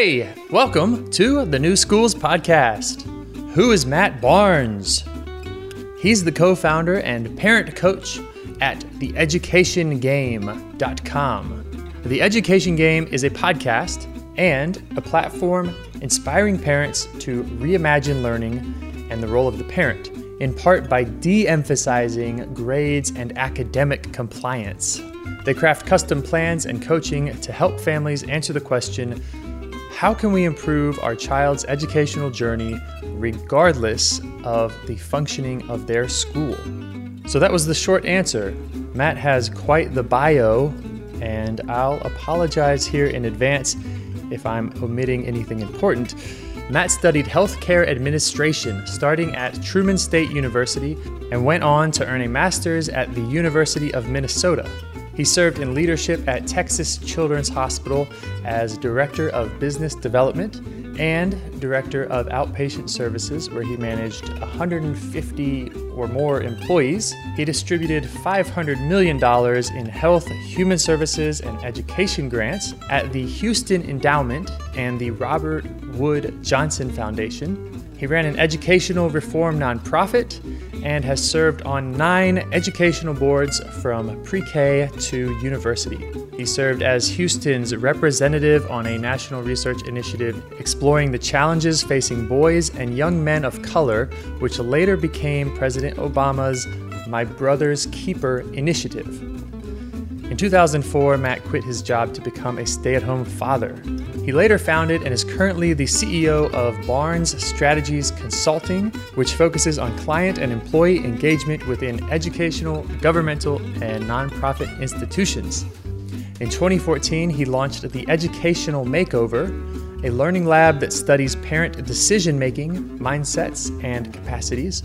Hey, welcome to the New Schools Podcast. Who is Matt Barnes? He's the co-founder and parent coach at theeducationgame.com. The Education Game is a podcast and a platform inspiring parents to reimagine learning and the role of the parent, in part by de-emphasizing grades and academic compliance. They craft custom plans and coaching to help families answer the question, how can we improve our child's educational journey regardless of the functioning of their school? So that was the short answer. Matt has quite the bio, and I'll apologize here in advance if I'm omitting anything important. Matt studied healthcare administration starting at Truman State University and went on to earn a master's at the University of Minnesota. He served in leadership at Texas Children's Hospital as Director of Business Development and Director of Outpatient Services, where he managed 150 or more employees. He distributed $500 million in health, human services, and education grants at the Houston Endowment and the Robert Wood Johnson Foundation. He ran an educational reform nonprofit and has served on 9 educational boards from pre-K to university. He served as Houston's representative on a national research initiative exploring the challenges facing boys and young men of color, which later became President Obama's My Brother's Keeper initiative. In 2004, Matt quit his job to become a stay-at-home father. He later founded and is currently the CEO of Barnes Strategies Consulting, which focuses on client and employee engagement within educational, governmental, and nonprofit institutions. In 2014, he launched the Educational Makeover, a learning lab that studies parent decision-making, mindsets, and capacities.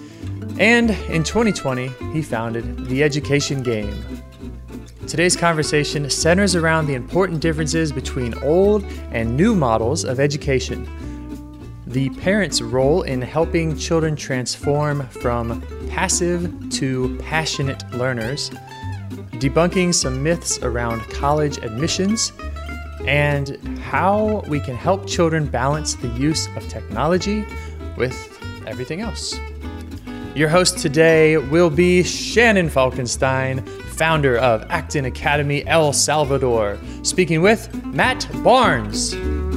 And in 2020, he founded The Education Game. Today's conversation centers around the important differences between old and new models of education, the parent's role in helping children transform from passive to passionate learners, debunking some myths around college admissions, and how we can help children balance the use of technology with everything else. Your host today will be Shannon Falkenstein, founder of Acton Academy El Salvador, speaking with Matt Barnes.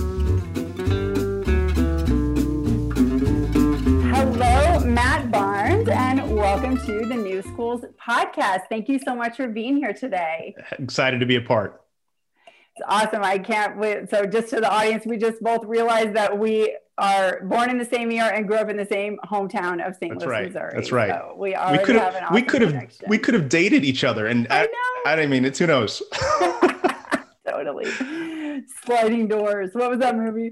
Hello, Matt Barnes, and welcome to the New Schools Podcast. Thank you so much for being here today. Excited to be a part. It's awesome. I can't wait. So just to the audience, we just both realized that we are born in the same year and grew up in the same hometown of St. Louis, Missouri. That's right. So we already have an awesome connection. We could have dated each other, and I didn't mean it. Who knows? Totally. Sliding Doors. What was that movie?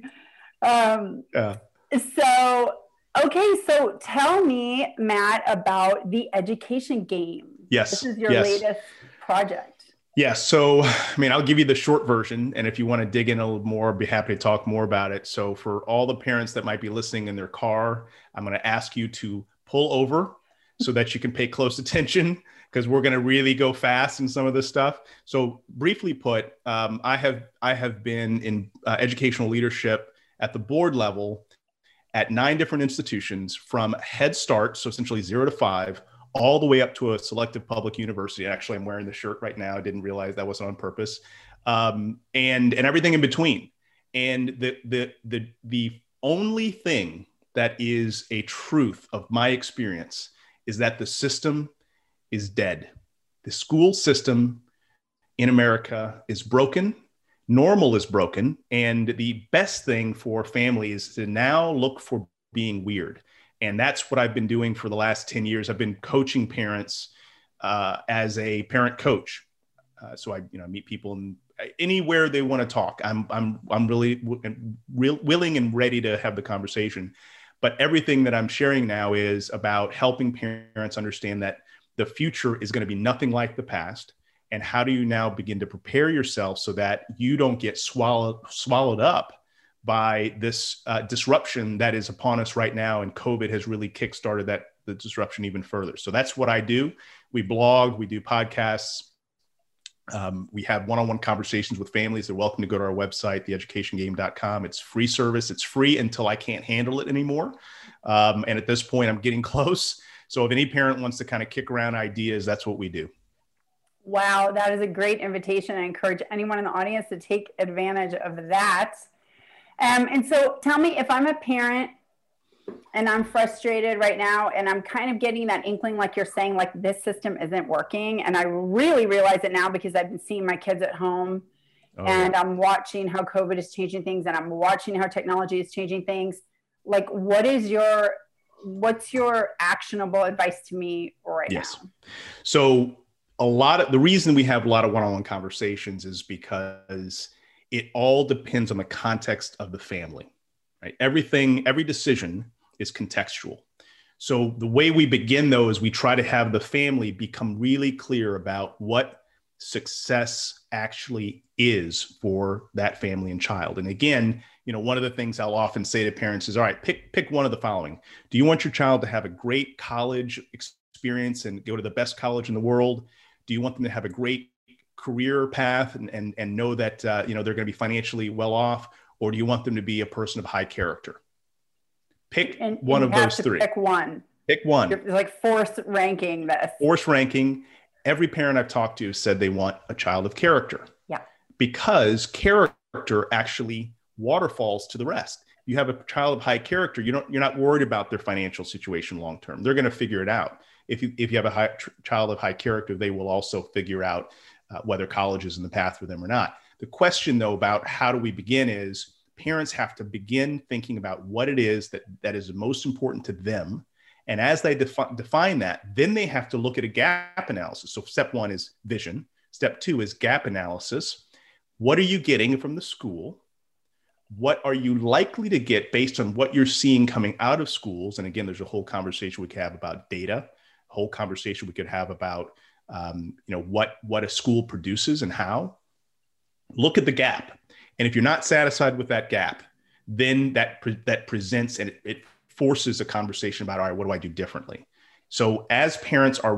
So tell me, Matt, about the Education Game. Yes. This is your latest project. Yes. So, I'll give you the short version. And if you want to dig in a little more, I'd be happy to talk more about it. So for all the parents that might be listening in their car, I'm going to ask you to pull over so that you can pay close attention, because we're going to really go fast in some of this stuff. So briefly put, I have been in educational leadership at the board level at 9 different institutions, from Head Start, so essentially 0 to 5, all the way up to a selective public university. Actually, I'm wearing the shirt right now. I didn't realize that wasn't on purpose. And everything in between. And the only thing that is a truth of my experience is that the system is dead. The school system in America is broken. Normal is broken. And the best thing for families is to now look for being weird. And that's what I've been doing for the last 10 years. I've been coaching parents as a parent coach. So I meet people anywhere they want to talk. I'm really willing and ready to have the conversation. But everything that I'm sharing now is about helping parents understand that the future is going to be nothing like the past. And how do you now begin to prepare yourself so that you don't get swallowed up by this disruption that is upon us right now. And COVID has really kickstarted the disruption even further. So that's what I do. We blog, we do podcasts, We have one-on-one conversations with families. They're welcome to go to our website, theeducationgame.com. It's free service. It's free until I can't handle it anymore. And at this point, I'm getting close. So if any parent wants to kind of kick around ideas, that's what we do. Wow, that is a great invitation. I encourage anyone in the audience to take advantage of that. And so tell me, if I'm a parent and I'm frustrated right now and I'm kind of getting that inkling, like you're saying, like this system isn't working. And I really realize it now because I've been seeing my kids at home and I'm watching how COVID is changing things and I'm watching how technology is changing things. Like, what's your actionable advice to me right now? So the reason we have a lot of one-on-one conversations is because it all depends on the context of the family, right? Every decision is contextual. So the way we begin though, is we try to have the family become really clear about what success actually is for that family and child. And again, one of the things I'll often say to parents is, all right, pick one of the following. Do you want your child to have a great college experience and go to the best college in the world? Do you want them to have a great career path and know that, they're going to be financially well off? Or do you want them to be a person of high character? Pick one of those three. Pick one. Pick one. You're like force ranking this. Force ranking. Every parent I've talked to said they want a child of character. Yeah. Because character actually waterfalls to the rest. You have a child of high character, you're not worried about their financial situation long term. They're going to figure it out. If you have a child of high character, they will also figure out whether college is in the path for them or not. The question, though, about how do we begin is parents have to begin thinking about what it is that is most important to them. And as they define that, then they have to look at a gap analysis. So step one is vision. Step two is gap analysis. What are you getting from the school? What are you likely to get based on what you're seeing coming out of schools? And again, there's a whole conversation we could have about data, a whole conversation we could have about what a school produces and how. Look at the gap. And if you're not satisfied with that gap, then that presents and it forces a conversation about, all right, what do I do differently? So as parents are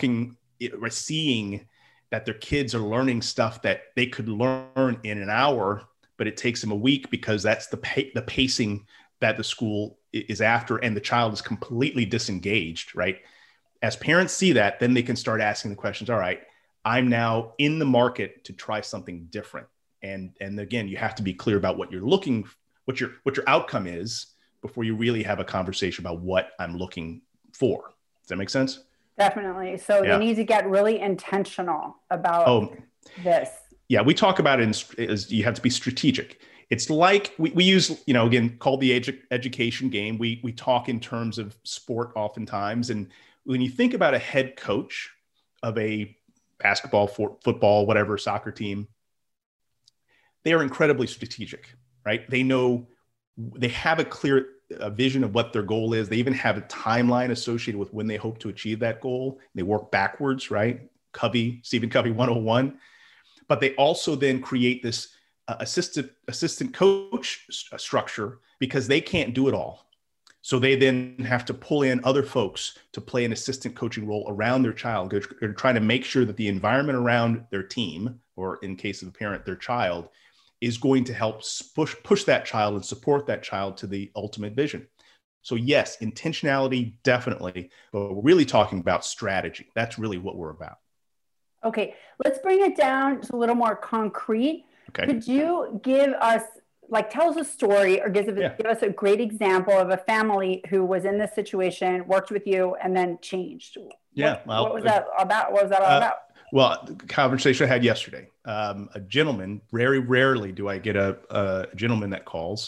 seeing that their kids are learning stuff that they could learn in an hour, but it takes them a week because that's the pacing that the school is after, and the child is completely disengaged, right? As parents see that, then they can start asking the questions, all right, I'm now in the market to try something different. And again, you have to be clear about what your outcome is before you really have a conversation about what I'm looking for. Does that make sense? Definitely. So they need to get really intentional about this. Yeah, we talk about it as you have to be strategic. It's like we use, again, called the education game. We talk in terms of sport oftentimes. And when you think about a head coach of a basketball, football, whatever, soccer team, they are incredibly strategic, right? They have a clear vision of what their goal is. They even have a timeline associated with when they hope to achieve that goal. They work backwards, right? Stephen Covey 101. But they also then create this assistant coach structure because they can't do it all. So they then have to pull in other folks to play an assistant coaching role around their child. They're trying to make sure that the environment around their team, or in case of a parent, their child, is going to help push that child and support that child to the ultimate vision. So yes, intentionality, definitely, but we're really talking about strategy. That's really what we're about. Okay, let's bring it down to a little more concrete. Okay. Could you give us, tell us a story or give us a great example of a family who was in this situation, worked with you, and then changed? Yeah. What was that about? What was that all about? Well, the conversation I had yesterday, a gentleman, very rarely do I get a gentleman that calls,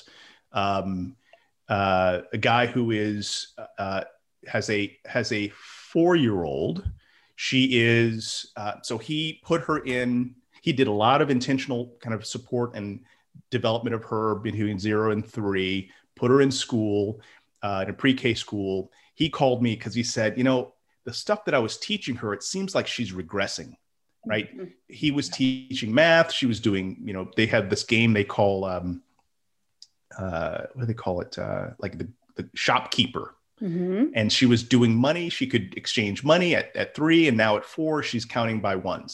a guy who has a 4-year-old. She is, so he put her in, he did a lot of intentional kind of support and development of her between 0 and 3, put her in school, in a pre-K school. He called me because he said, the stuff that I was teaching her, it seems like she's regressing, right? Mm-hmm. He was teaching math. She was doing, they had this game they call, what do they call it? Like the shopkeeper. Mm-hmm. And she was doing money. She could exchange money at 3, and now at 4, she's counting by ones.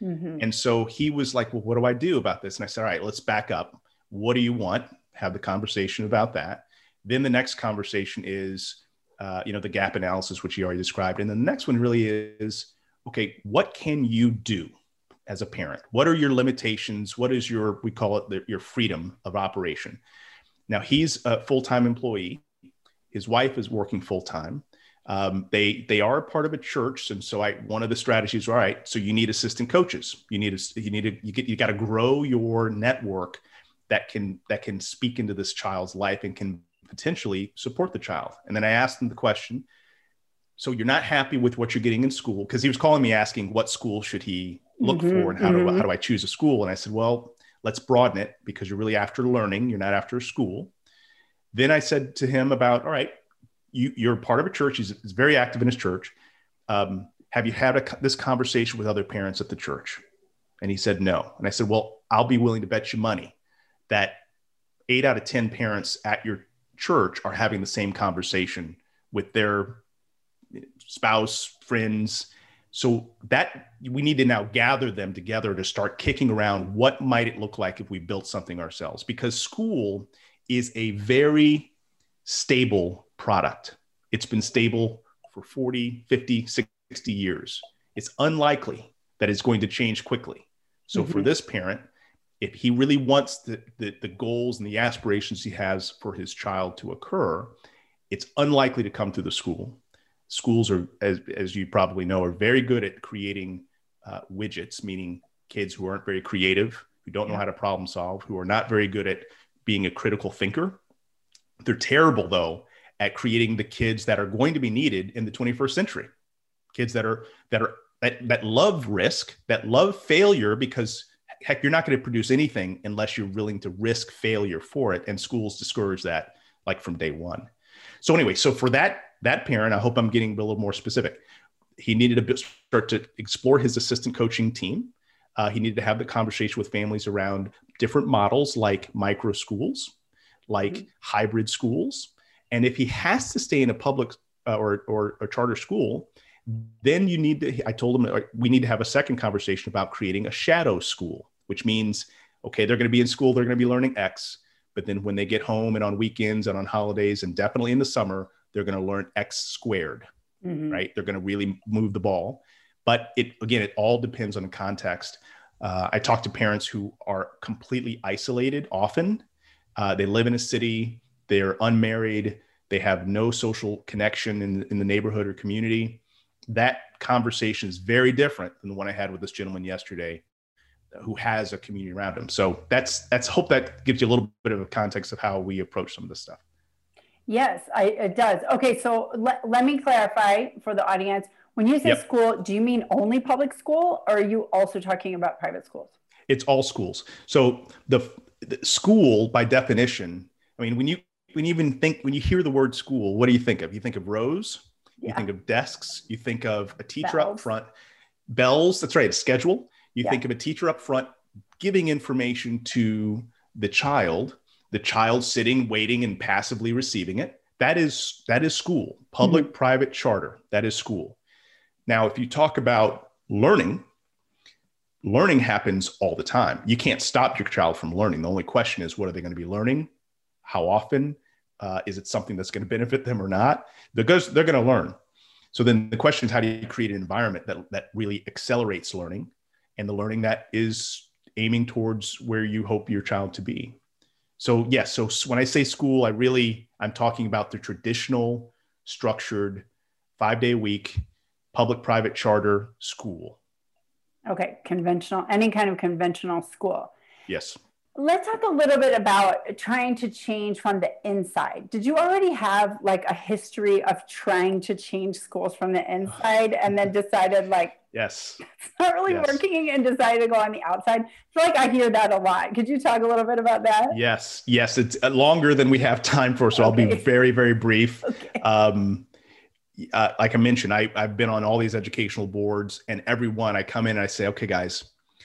And so he was like, well, what do I do about this? And I said, all right, let's back up. What do you want? Have the conversation about that. Then the next conversation is, the gap analysis, which you already described. And the next one really is, okay, what can you do as a parent? What are your limitations? What is we call it your freedom of operation. Now he's a full-time employee. His wife is working full-time. They are a part of a church. And so one of the strategies, all right, so you need assistant coaches. You got to grow your network that can speak into this child's life and can potentially support the child. And then I asked him the question, so you're not happy with what you're getting in school? Because he was calling me asking what school should he look for and how do I choose a school? And I said, well, let's broaden it because you're really after learning. You're not after school. Then I said to him about, all right, you're part of a church. He's very active in his church. Have you had this conversation with other parents at the church? And he said, no. And I said, well, I'll be willing to bet you money that 8 out of 10 parents at your church are having the same conversation with their spouse, friends. So that we need to now gather them together to start kicking around what might it look like if we built something ourselves, because school is a very stable product. It's been stable for 40, 50, 60 years. It's unlikely that it's going to change quickly. So for this parent, if he really wants the goals and the aspirations he has for his child to occur, it's unlikely to come through the school. Schools are, as you probably know, are very good at creating widgets, meaning kids who aren't very creative, who don't know how to problem solve, who are not very good at being a critical thinker. They're terrible, though, at creating the kids that are going to be needed in the 21st century. Kids that love risk, that love failure, because heck, you're not going to produce anything unless you're willing to risk failure for it. And schools discourage that like from day one. So anyway, so for that parent, I hope I'm getting a little more specific. He needed to start to explore his assistant coaching team. He needed to have the conversation with families around different models like micro schools, like hybrid schools. And if he has to stay in a public or a charter school, then I told him, we need to have a second conversation about creating a shadow school, which means, okay, they're going to be in school, they're going to be learning X, but then when they get home and on weekends and on holidays and definitely in the summer, they're going to learn X squared, right? They're going to really move the ball. But it all depends on the context. I talk to parents who are completely isolated often. They live in a city, they're unmarried, they have no social connection in the neighborhood or community. That conversation is very different than the one I had with this gentleman yesterday who has a community around him. So that's hope that gives you a little bit of a context of how we approach some of this stuff. Yes, it does. Okay, so let me clarify for the audience. When you say school, do you mean only public school, or are you also talking about private schools? It's all schools. So the school, by definition, I mean, when you hear the word school, what do you think of? You think of rows, you think of desks, you think of a teacher up front, bells. That's right, a schedule. You think of a teacher up front giving information to the child sitting, waiting, and passively receiving it. That is school. Public, private, charter. That is school. Now, if you talk about learning happens all the time. You can't stop your child from learning. The only question is, what are they going to be learning? How often? Is it something that's going to benefit them or not? Because they're going to learn. So then the question is, how do you create an environment that really accelerates learning, and the learning that is aiming towards where you hope your child to be? So yes, so when I say school, I'm talking about the traditional, structured, 5-day a week, public, private, charter school. Okay, conventional, any kind of conventional school. Yes. Let's talk a little bit about trying to change from the inside. Did you already have like a history of trying to change schools from the inside and then decided like, yes, it's not really working, and decided to go on the outside? I feel like I hear that a lot. Could you talk a little bit about that? Yes. It's longer than we have time for, so I'll be very, very brief. Okay. Like I mentioned, I've been on all these educational boards, and every one I come in and I say, okay, guys,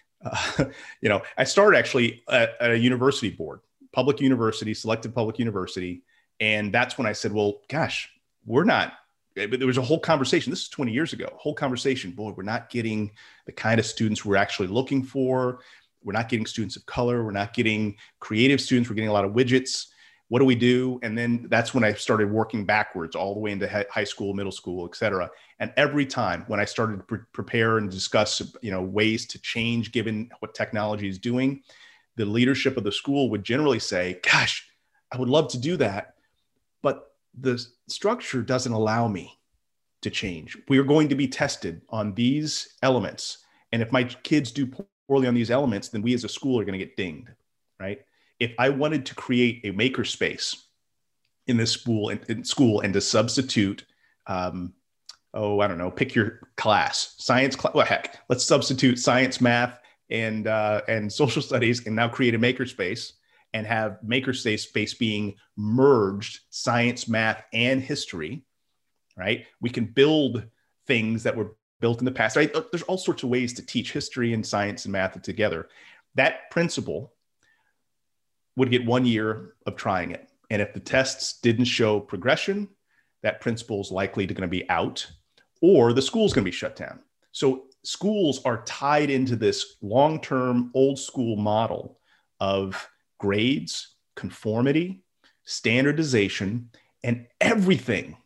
I started actually at a university board, selected public university. And that's when I said, well, gosh, we're not but there was a whole conversation. This is 20 years ago, whole conversation. Boy, we're not getting the kind of students we're actually looking for. We're not getting students of color. We're not getting creative students. We're getting a lot of widgets. What do we do? And then that's when I started working backwards all the way into high school, middle school, et cetera. And every time when I started to prepare and discuss, ways to change given what technology is doing, the leadership of the school would generally say, gosh, I would love to do that, but the structure doesn't allow me to change. We are going to be tested on these elements. And if my kids do poorly on these elements, then we as a school are going to get dinged, right? If I wanted to create a makerspace in this school and to substitute, I don't know, pick your class, science class. Well, heck, let's substitute science, math, and social studies, and now create a makerspace and have makerspace being merged, science, math, and history, right? We can build things that were built in the past, right? There's all sorts of ways to teach history and science and math together. That principal would get 1 year of trying it. And if the tests didn't show progression, that principal is likely going to be out, or the school's going to be shut down. So schools are tied into this long-term old school model of grades, conformity, standardization, and everything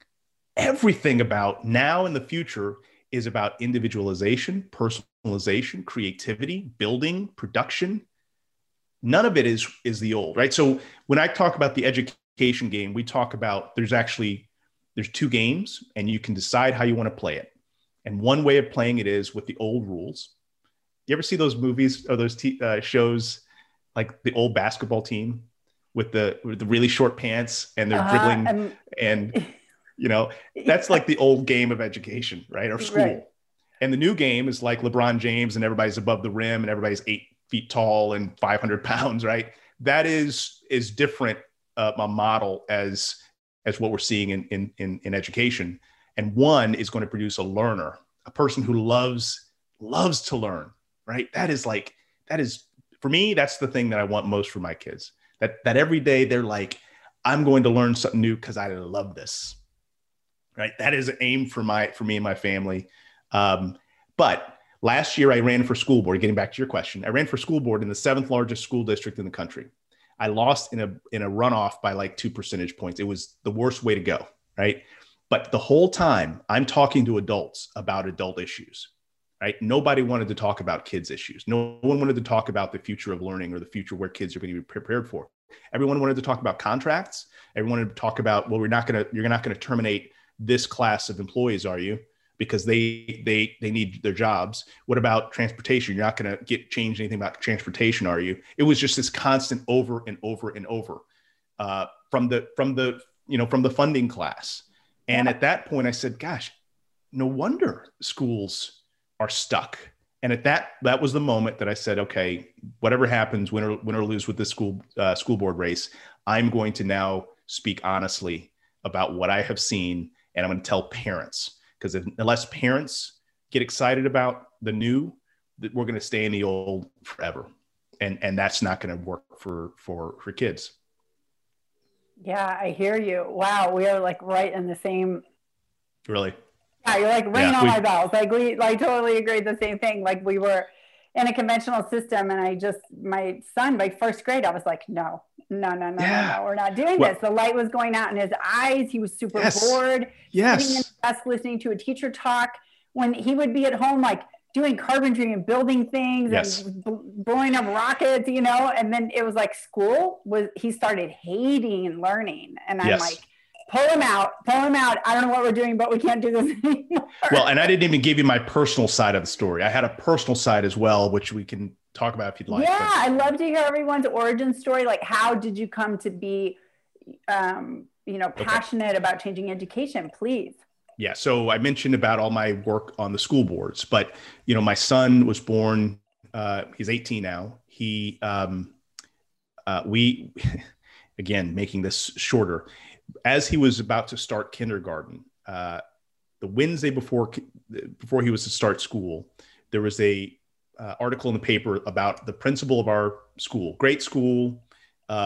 about now and the future is about individualization, personalization, creativity, building, production. None of it is the old, right? So when I talk about the education game, we talk about there's 2 games and you can decide how you want to play it. And one way of playing it is with the old rules. You ever see those movies or those shows like the old basketball team with the really short pants and they're dribbling and that's like the old game of education, right? Or school. Right. And the new game is like LeBron James and everybody's above the rim and everybody's 8 feet tall and 500 pounds, right? That is different a model as what we're seeing in education. And one is going to produce a learner, a person who loves to learn, right? That is for me, that's the thing that I want most for my kids. That every day they're like, I'm going to learn something new because I love this, right? That is an aim for me and my family. But last year I ran for school board, getting back to your question, I ran for school board in the 7th largest school district in the country. I lost in a runoff by like 2 percentage points. It was the worst way to go, right? But the whole time I'm talking to adults about adult issues, right? Nobody wanted to talk about kids' issues. No one wanted to talk about the future of learning or the future where kids are going to be prepared for. Everyone wanted to talk about contracts. Everyone wanted to talk about, well, you're not going to terminate this class of employees, are you? Because they need their jobs. What about transportation? You're not going to change anything about transportation, are you? It was just this constant over and over and over from the funding class. And at that point I said, gosh, no wonder schools are stuck. And at that was the moment that I said, okay, whatever happens, win or lose with this school board race, I'm going to now speak honestly about what I have seen. And I'm going to tell parents, because unless parents get excited about the new, that we're going to stay in the old forever. And that's not going to work for kids. Yeah, I hear you. Wow. We are like right in the same. Really? Yeah. You're like ringing on my bells. Like we totally agreed the same thing. Like we were in a conventional system and my son by 1st grade, I was like, no, we're not doing this. The light was going out in his eyes. He was super bored. Sitting in the desk listening to a teacher talk when he would be at home, like doing carpentry and building things and blowing up rockets, and then it was like he started hating learning. And I'm like, pull him out. I don't know what we're doing, but we can't do this anymore. Well, and I didn't even give you my personal side of the story. I had a personal side as well, which we can talk about if you'd like. Yeah, I'd love to hear everyone's origin story. Like, how did you come to be, passionate about changing education, please? Yeah. So I mentioned about all my work on the school boards, but, my son was born, he's 18 now. Again, making this shorter, as he was about to start kindergarten, the Wednesday before he was to start school, there was a article in the paper about the principal of our school, great school.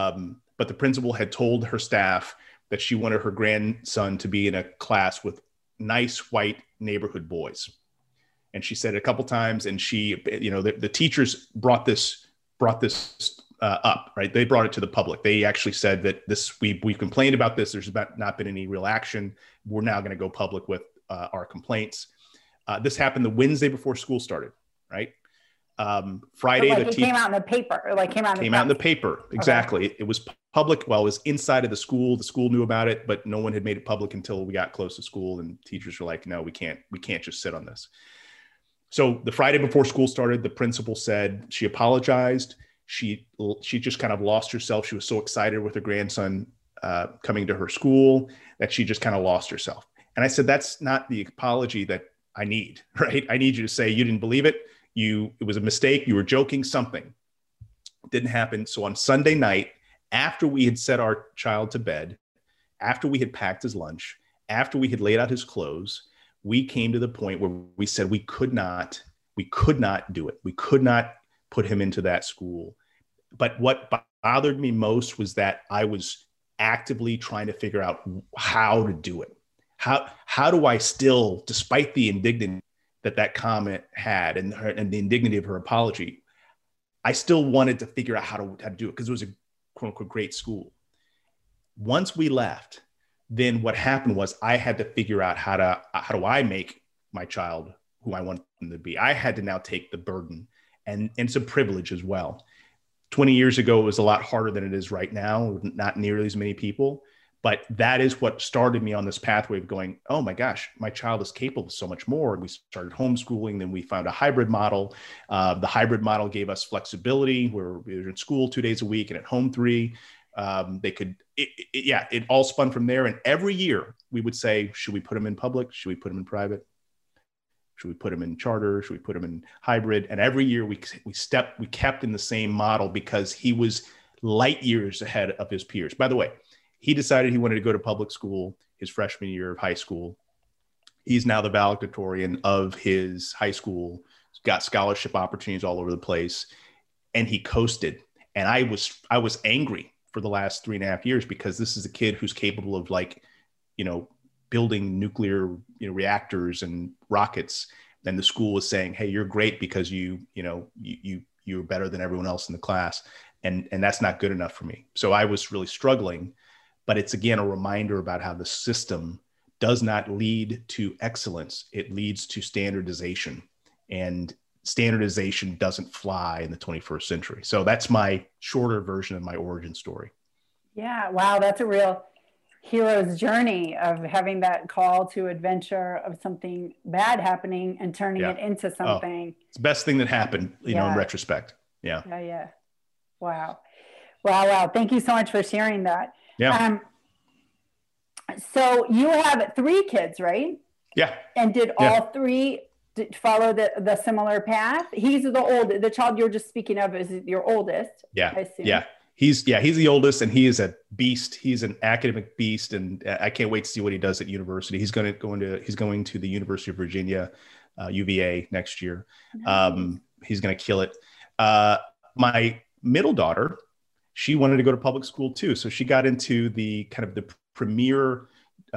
But the principal had told her staff that she wanted her grandson to be in a class with nice white neighborhood boys. And she said it a couple times, and she, the teachers brought this up, right? They brought it to the public. They actually said that we complained about this. There's not been any real action. We're now going to go public with our complaints. This happened the Wednesday before school started, right? Friday, so it came out in the paper, or like came out in the paper. Exactly. Okay. It was public. Well, it was inside of the school. The school knew about it, but no one had made it public until we got close to school. And teachers were like, no, we can't just sit on this. So the Friday before school started, the principal said she apologized. She just kind of lost herself. She was so excited with her grandson coming to her school that she just kind of lost herself. And I said, that's not the apology that I need, right? I need you to say you didn't believe it. It was a mistake. You were joking, something. It didn't happen. So on Sunday night, after we had set our child to bed, after we had packed his lunch, after we had laid out his clothes, we came to the point where we said we could not do it. We could not put him into that school. But what bothered me most was that I was actively trying to figure out how to do it. How do I still, despite the indignity that comment had and the indignity of her apology, I still wanted to figure out how to do it because it was a quote unquote great school. Once we left, then what happened was I had to figure out how do I make my child who I want them to be. I had to now take the burden and some privilege as well. 20 years ago, it was a lot harder than it is right now, not nearly as many people. But that is what started me on this pathway of going, oh my gosh, my child is capable of so much more. And we started homeschooling. Then we found a hybrid model. The hybrid model gave us flexibility where we were in school 2 days a week and at home 3. It all spun from there. And every year we would say, should we put them in public? Should we put them in private? Should we put them in charter? Should we put them in hybrid? And every year we kept in the same model because he was light years ahead of his peers. By the way, he decided he wanted to go to public school his freshman year of high school. He's now the valedictorian of his high school. He's got scholarship opportunities all over the place, and he coasted. And I was angry for the last 3.5 years because this is a kid who's capable of building nuclear reactors and rockets. Then the school was saying, hey, you're great because you're better than everyone else in the class. And that's not good enough for me. So I was really struggling. But it's, again, a reminder about how the system does not lead to excellence. It leads to standardization. And standardization doesn't fly in the 21st century. So that's my shorter version of my origin story. Yeah. Wow. That's a real hero's journey of having that call to adventure of something bad happening and turning it into something. It's the best thing that happened, in retrospect. Yeah. Yeah. Wow. Thank you so much for sharing that. Yeah. So you have 3 kids, right? Yeah. And did all 3 follow the similar path? He's the child you're just speaking of is your oldest. Yeah. I assume. Yeah. He's the oldest, and he is a beast. He's an academic beast, and I can't wait to see what he does at university. He's going to the University of Virginia, UVA next year. Nice. He's going to kill it. My middle daughter, she wanted to go to public school too. So she got into the kind of the premier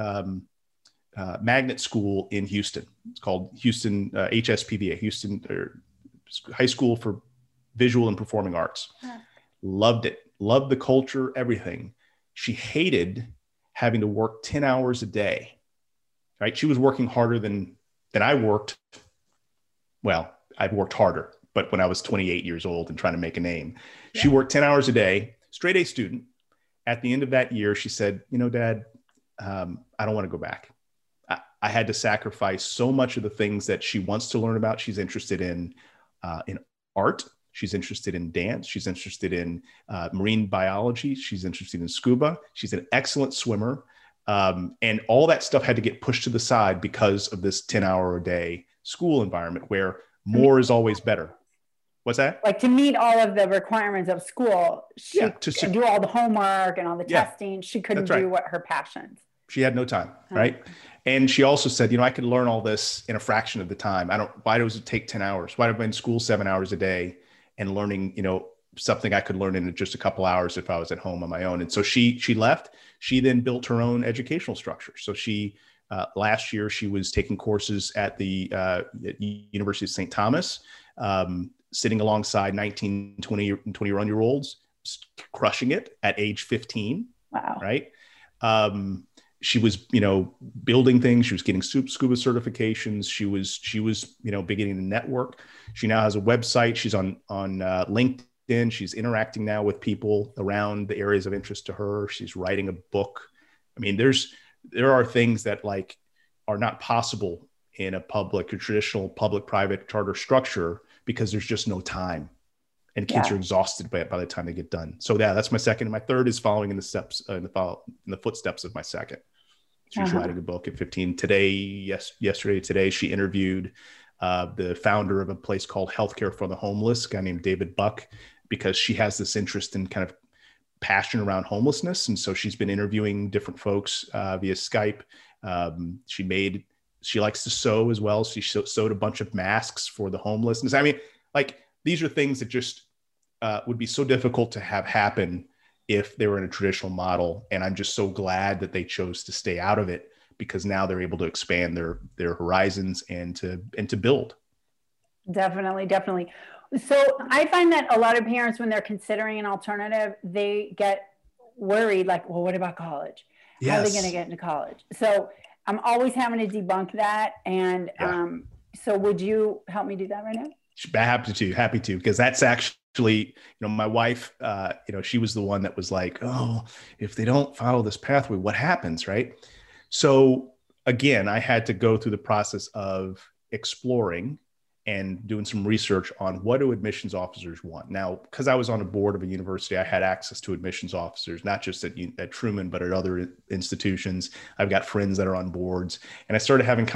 magnet school in Houston. It's called Houston HSPVA, Houston High School for Visual and Performing Arts. Loved it. Loved the culture, everything. She hated having to work 10 hours a day, right? She was working harder than I worked. Well, I've worked harder, but when I was 28 years old and trying to make a name, she worked 10 hours a day, straight A student. At the end of that year, she said, Dad, I don't want to go back. I had to sacrifice so much of the things that she wants to learn about. She's interested in art. She's interested in dance. She's interested in marine biology. She's interested in scuba. She's an excellent swimmer. And all that stuff had to get pushed to the side because of this 10-hour-a-day school environment where more is always better. What's that? Like to meet all of the requirements of school, she could do all the homework and all the testing. She couldn't do what her passions. She had no time, right? And she also said, I could learn all this in a fraction of the time. Why does it take 10 hours? Why do I be in school 7 hours a day and learning, something I could learn in just a couple hours if I was at home on my own? And so she left. She then built her own educational structure. So she Last year, she was taking courses at the University of St. Thomas, sitting alongside 19, 20, and 21-year-olds, crushing it at age 15. Wow. Right. She was, building things. She was getting scuba certifications. She was, beginning to network. She now has a website. She's on LinkedIn. She's interacting now with people around the areas of interest to her. She's writing a book. I mean, there are things that are not possible in a public or traditional public-private charter structure because there's just no time. And kids are exhausted by the time they get done. So that's my second. And my third is following in the steps, in the footsteps of my second. She's writing a book at 15. Today, she interviewed the founder of a place called Healthcare for the Homeless, a guy named David Buck, because she has this interest in kind of passion around homelessness. And so she's been interviewing different folks via Skype. She likes to sew as well. She sewed a bunch of masks for the homelessness. I mean, these are things that just would be so difficult to have happen if they were in a traditional model. And I'm just so glad that they chose to stay out of it, because now they're able to expand their horizons and to build. Definitely. So I find that a lot of parents, when they're considering an alternative, they get worried, well, what about college? Yes. How are they going to get into college? So I'm always having to debunk that. And so would you help me do that right now? Happy to, because that's actually, my wife, she was the one that was like, oh, if they don't follow this pathway, what happens, right? So again, I had to go through the process of exploring and doing some research on what do admissions officers want. Now, because I was on a board of a university, I had access to admissions officers, not just at Truman, but at other institutions. I've got friends that are on boards, and I started having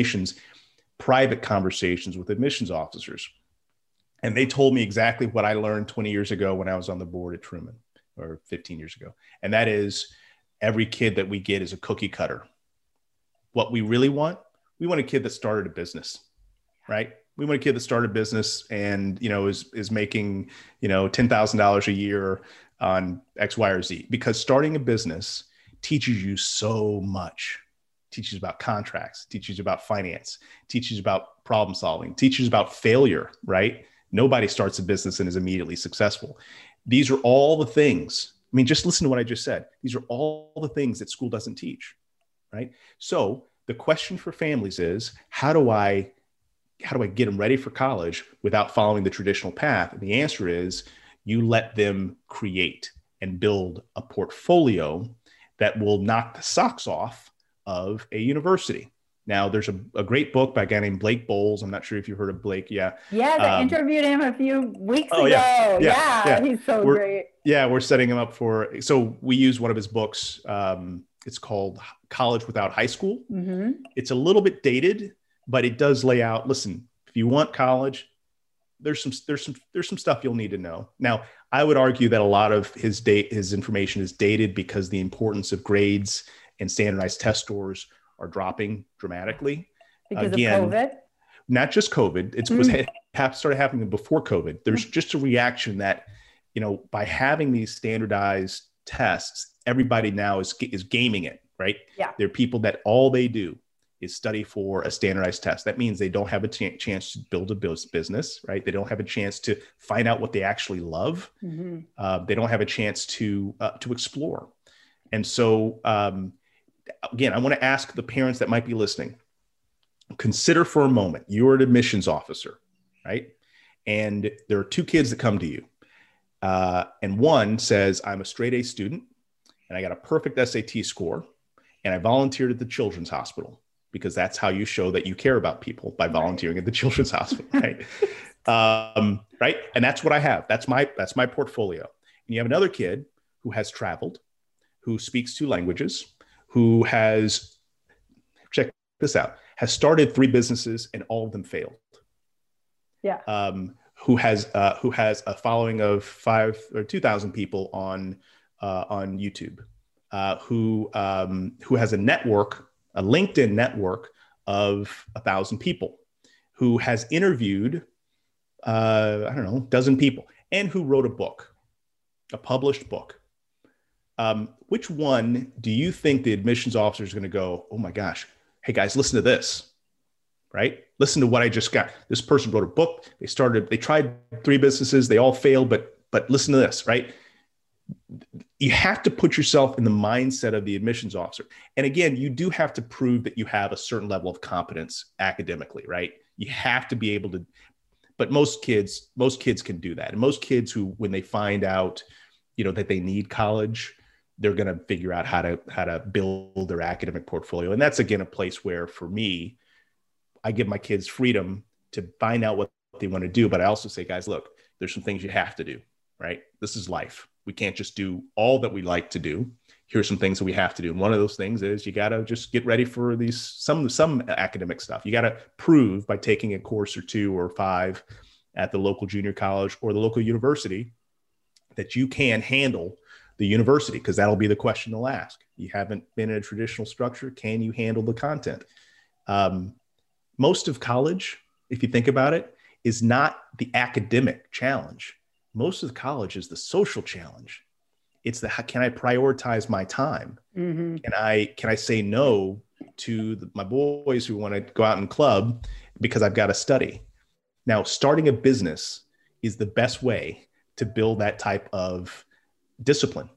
private conversations with admissions officers. And they told me exactly what I learned 20 years ago when I was on the board at Truman, or 15 years ago. And that is, every kid that we get is a cookie cutter. What we really want, we want a kid that started a business, right? We want a kid that started a business and, is making, $10,000 a year on X, Y, or Z, because starting a business teaches you so much. Teaches about contracts, teaches about finance, teaches about problem solving, teaches about failure, right? Nobody starts a business and is immediately successful. These are all the things. I mean, just listen to what I just said. These are all the things that school doesn't teach, right? So the question for families is, how do I get them ready for college without following the traditional path? And the answer is, you let them create and build a portfolio that will knock the socks off of a university. Now, there's a great book by a guy named Blake Bowles. I'm not sure if you've heard of Blake. Yeah. Yes, I interviewed him a few weeks ago. Yeah. He's so great. Yeah, we're setting him up so we use one of his books. It's called College Without High School. Mm-hmm. It's a little bit dated, but it does lay out, listen, if you want college, there's some stuff you'll need to know. Now, I would argue that a lot of his information is dated because the importance of grades and standardized test scores are dropping dramatically. Because of COVID? Not just COVID. It started happening before COVID. There's just a reaction that, by having these standardized tests, everybody now is gaming it, right? Yeah. There are people that all they do is study for a standardized test. That means they don't have a chance to build a business, right? They don't have a chance to find out what they actually love. Mm-hmm. They don't have a chance to explore. And so, again, I want to ask the parents that might be listening, consider for a moment, you're an admissions officer, right? And there are two kids that come to you. And one says, I'm a straight A student and I got a perfect SAT score and I volunteered at the Children's Hospital, because that's how you show that you care about people, by volunteering at the Children's Hospital, right? Right. And that's what I have. That's my portfolio. And you have another kid who has traveled, who speaks 2 languages, who has, check this out, has started 3 businesses and all of them failed. Yeah. Who has a following of 5 or 2,000 people on YouTube, who has a network, a LinkedIn network of 1,000 people, who has interviewed, a dozen people, and who wrote a published book. Which one do you think the admissions officer is going to go, oh my gosh, hey guys, listen to this, right? Listen to what I just got. This person wrote a book. They tried 3 businesses. They all failed, but listen to this, right? You have to put yourself in the mindset of the admissions officer. And again, you do have to prove that you have a certain level of competence academically, right? You have to be able to, but most kids can do that. And most kids who, when they find out, that they need college, they're going to figure out how to build their academic portfolio. And that's, again, a place where, for me, I give my kids freedom to find out what they want to do. But I also say, guys, look, there's some things you have to do, right? This is life. We can't just do all that we like to do. Here's some things that we have to do. And one of those things is you got to just get ready for some academic stuff. You got to prove by taking a course or 2 or 5 at the local junior college or the local university that you can handle the university, because that'll be the question they'll ask. You haven't been in a traditional structure. Can you handle the content? Most of college, if you think about it, is not the academic challenge. Most of college is the social challenge. It's can I prioritize my time? Mm-hmm. Can I say no to my boys who want to go out and club because I've got to study? Now, starting a business is the best way to build that type of discipline.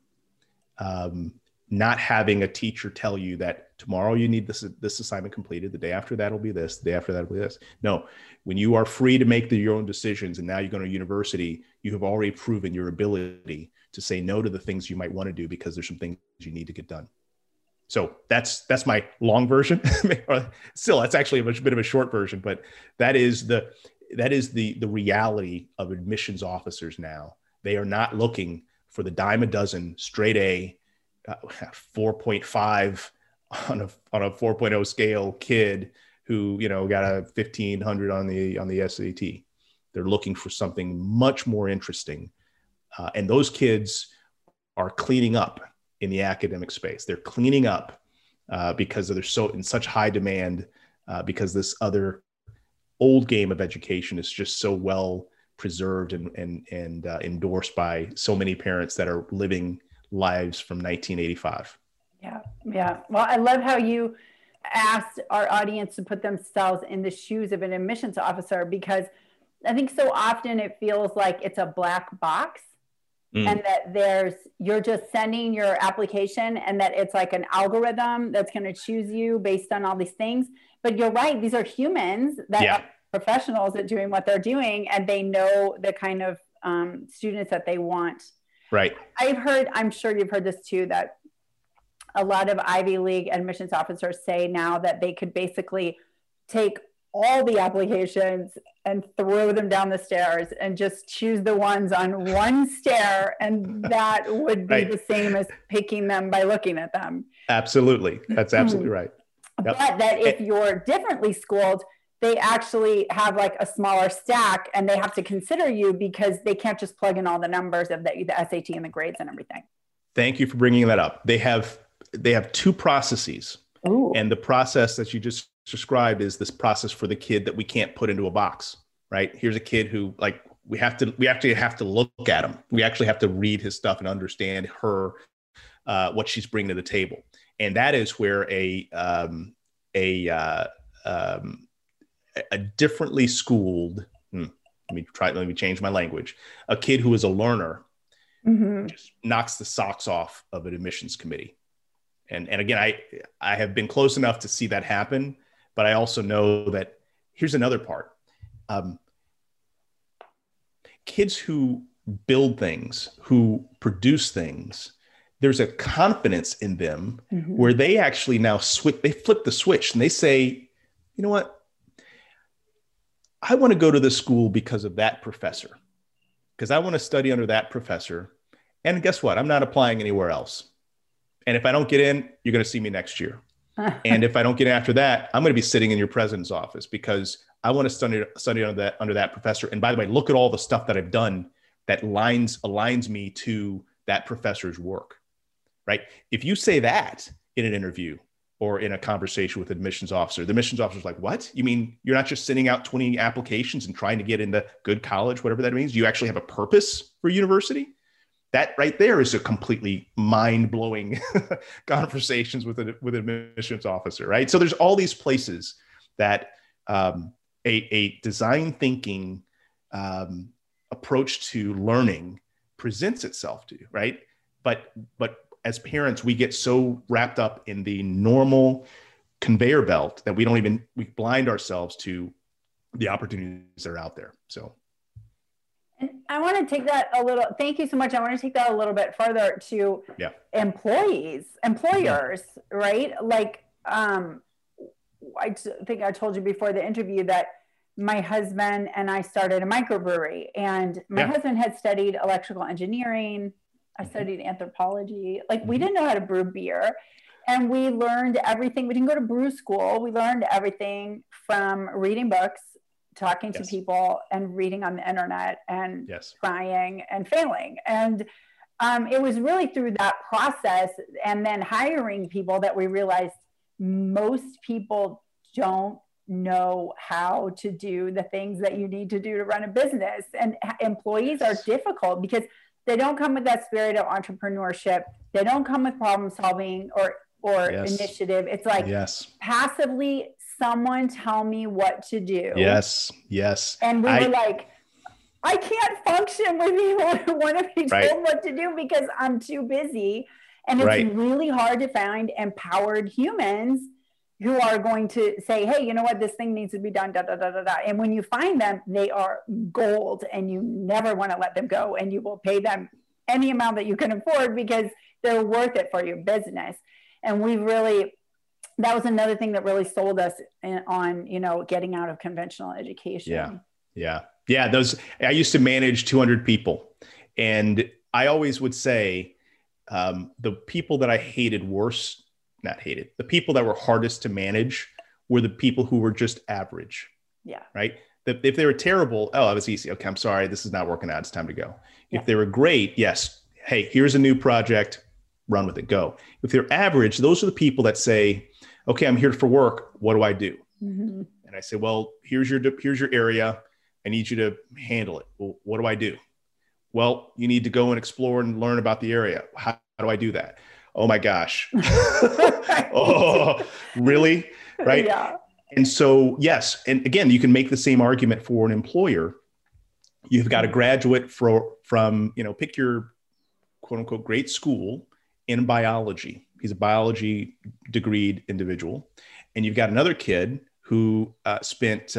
Not having a teacher tell you that tomorrow you need this assignment completed, the day after that will be this, the day after that will be this. No, when you are free to make your own decisions and now you're going to university, you have already proven your ability to say no to the things you might want to do because there's some things you need to get done. So that's my long version. Still, that's actually a bit of a short version, but that is the reality of admissions officers now. They are not looking for the dime a dozen straight A, 4.5 on a 4.0 scale kid who, got a 1,500 on the SAT. They're looking for something much more interesting. And those kids are cleaning up in the academic space. They're cleaning up because they're in such high demand because this other old game of education is just so well preserved and endorsed by so many parents that are living lives from 1985. Yeah. Well, I love how you asked our audience to put themselves in the shoes of an admissions officer, because I think so often it feels like it's a black box and that you're just sending your application and that it's like an algorithm that's going to choose you based on all these things. But you're right. These are humans that are professionals at doing what they're doing, and they know the kind of students that they want. Right. I'm sure you've heard this too, that a lot of Ivy League admissions officers say now that they could basically take all the applications and throw them down the stairs and just choose the ones on one stair. And that would be the same as picking them by looking at them. Absolutely. That's absolutely right. Yep. But that if you're differently schooled, they actually have like a smaller stack and they have to consider you because they can't just plug in all the numbers of the SAT and the grades and everything. Thank you for bringing that up. They have 2 processes. Ooh. And the process that you just described is this process for the kid that we can't put into a box, right? Here's a kid who, like, we actually have to look at him. We actually have to read his stuff and understand what she's bringing to the table. And that is where a differently schooled, let me change my language. A kid who is a learner just knocks the socks off of an admissions committee. And again, I have been close enough to see that happen, but I also know that here's another part. Kids who build things, who produce things, there's a confidence in them where they actually now they flip the switch and they say, you know what? I want to go to this school because of that professor, because I want to study under that professor. And guess what? I'm not applying anywhere else. And if I don't get in, you're going to see me next year. And if I don't get in after that, I'm going to be sitting in your president's office because I want to study under that professor. And by the way, look at all the stuff that I've done that aligns me to that professor's work, right? If you say that in an interview or in a conversation with an admissions officer, the admissions officer's like, what? You mean you're not just sending out 20 applications and trying to get into good college, whatever that means? You actually have a purpose for university? That right there is a completely mind-blowing conversations with an admissions officer, right? So there's all these places that a design thinking approach to learning presents itself to, right? But as parents, we get so wrapped up in the normal conveyor belt that we blind ourselves to the opportunities that are out there. So. And I want to take that thank you so much. I want to take that a little bit further to employers, right? Like, I think I told you before the interview that my husband and I started a microbrewery, and my husband had studied electrical engineering. I studied anthropology. Like, we didn't know how to brew beer, and we learned everything. We didn't go to brew school. We learned everything from reading books, talking to people, and reading on the internet, and trying and failing. And it was really through that process and then hiring people that we realized most people don't know how to do the things that you need to do to run a business. And employees are difficult because they don't come with that spirit of entrepreneurship. They don't come with problem solving or initiative. It's like passively, someone tell me what to do. Yes. And we were like, I can't function with people who want to be told what to do because I'm too busy. And it's really hard to find empowered humans who are going to say, hey, you know what, this thing needs to be done, da, da, da, da, da. And when you find them, they are gold, and you never want to let them go. And you will pay them any amount that you can afford because they're worth it for your business. And that was another thing that really sold us on, getting out of conventional education. Yeah. I used to manage 200 people. And I always would say the people that I the people that were hardest to manage were the people who were just average. Yeah. Right. If they were terrible, that was easy. Okay, I'm sorry, this is not working out. It's time to go. If they were great, yes. Hey, here's a new project. Run with it. Go. If they're average, those are the people that say, okay, I'm here for work. What do I do? And I say, well, here's your area. I need you to handle it. Well, what do I do? Well, you need to go and explore and learn about the area. How do I do that? Oh my gosh. Oh, really? Right. Yeah. And so, yes. And again, you can make the same argument for an employer. You've got a graduate from, pick your quote unquote great school in biology. He's a biology degreed individual. And you've got another kid who spent,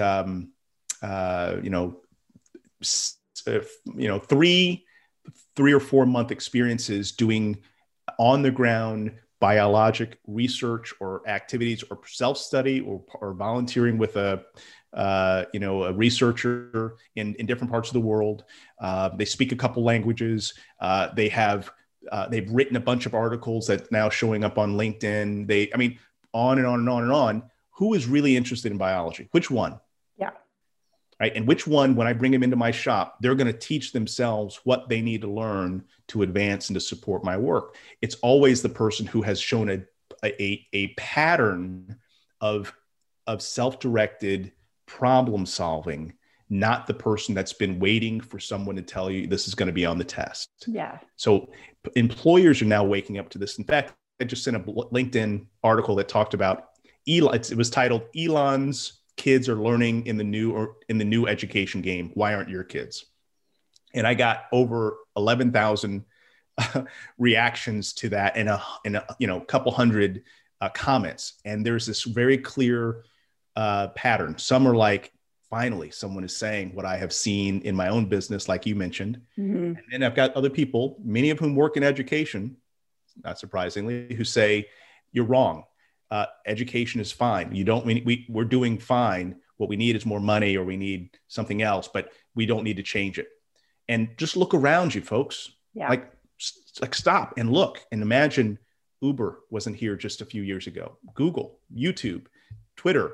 3 or 4 month experiences doing on the ground biologic research or activities or self-study or volunteering with a researcher in different parts of the world. They speak a couple languages. They've written a bunch of articles that's now showing up on LinkedIn. On and on and on and on. Who is really interested in biology? Which one? Yeah. Right. And which one, when I bring them into my shop, they're going to teach themselves what they need to learn to advance and to support my work. It's always the person who has shown a pattern of self-directed problem solving, not the person that's been waiting for someone to tell you this is going to be on the test. Yeah. So employers are now waking up to this. In fact, I just sent a LinkedIn article that talked about it was titled "Elon's Kids Are Learning in the New Education Game. Why aren't your kids?" And I got over 11,000 reactions to that, and a couple hundred comments. And there's this very clear pattern. Some are like, finally, someone is saying what I have seen in my own business, like you mentioned. Mm-hmm. And then I've got other people, many of whom work in education, not surprisingly, who say, you're wrong. Education is fine. We're doing fine. What we need is more money, or we need something else, but we don't need to change it. And just look around you, folks. Yeah. Like stop and look and imagine Uber wasn't here just a few years ago. Google, YouTube, Twitter,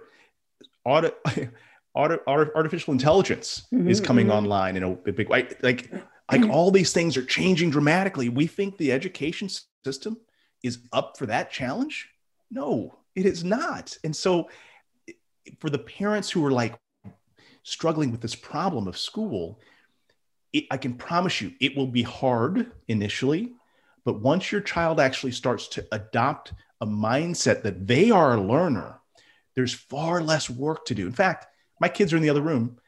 artificial intelligence is coming online in a big way. Like all these things are changing dramatically. We think the education system is up for that challenge. No, it is not. And so for the parents who are like struggling with this problem of school, I can promise you it will be hard initially, but once your child actually starts to adopt a mindset that they are a learner, there's far less work to do. In fact, my kids are in the other room.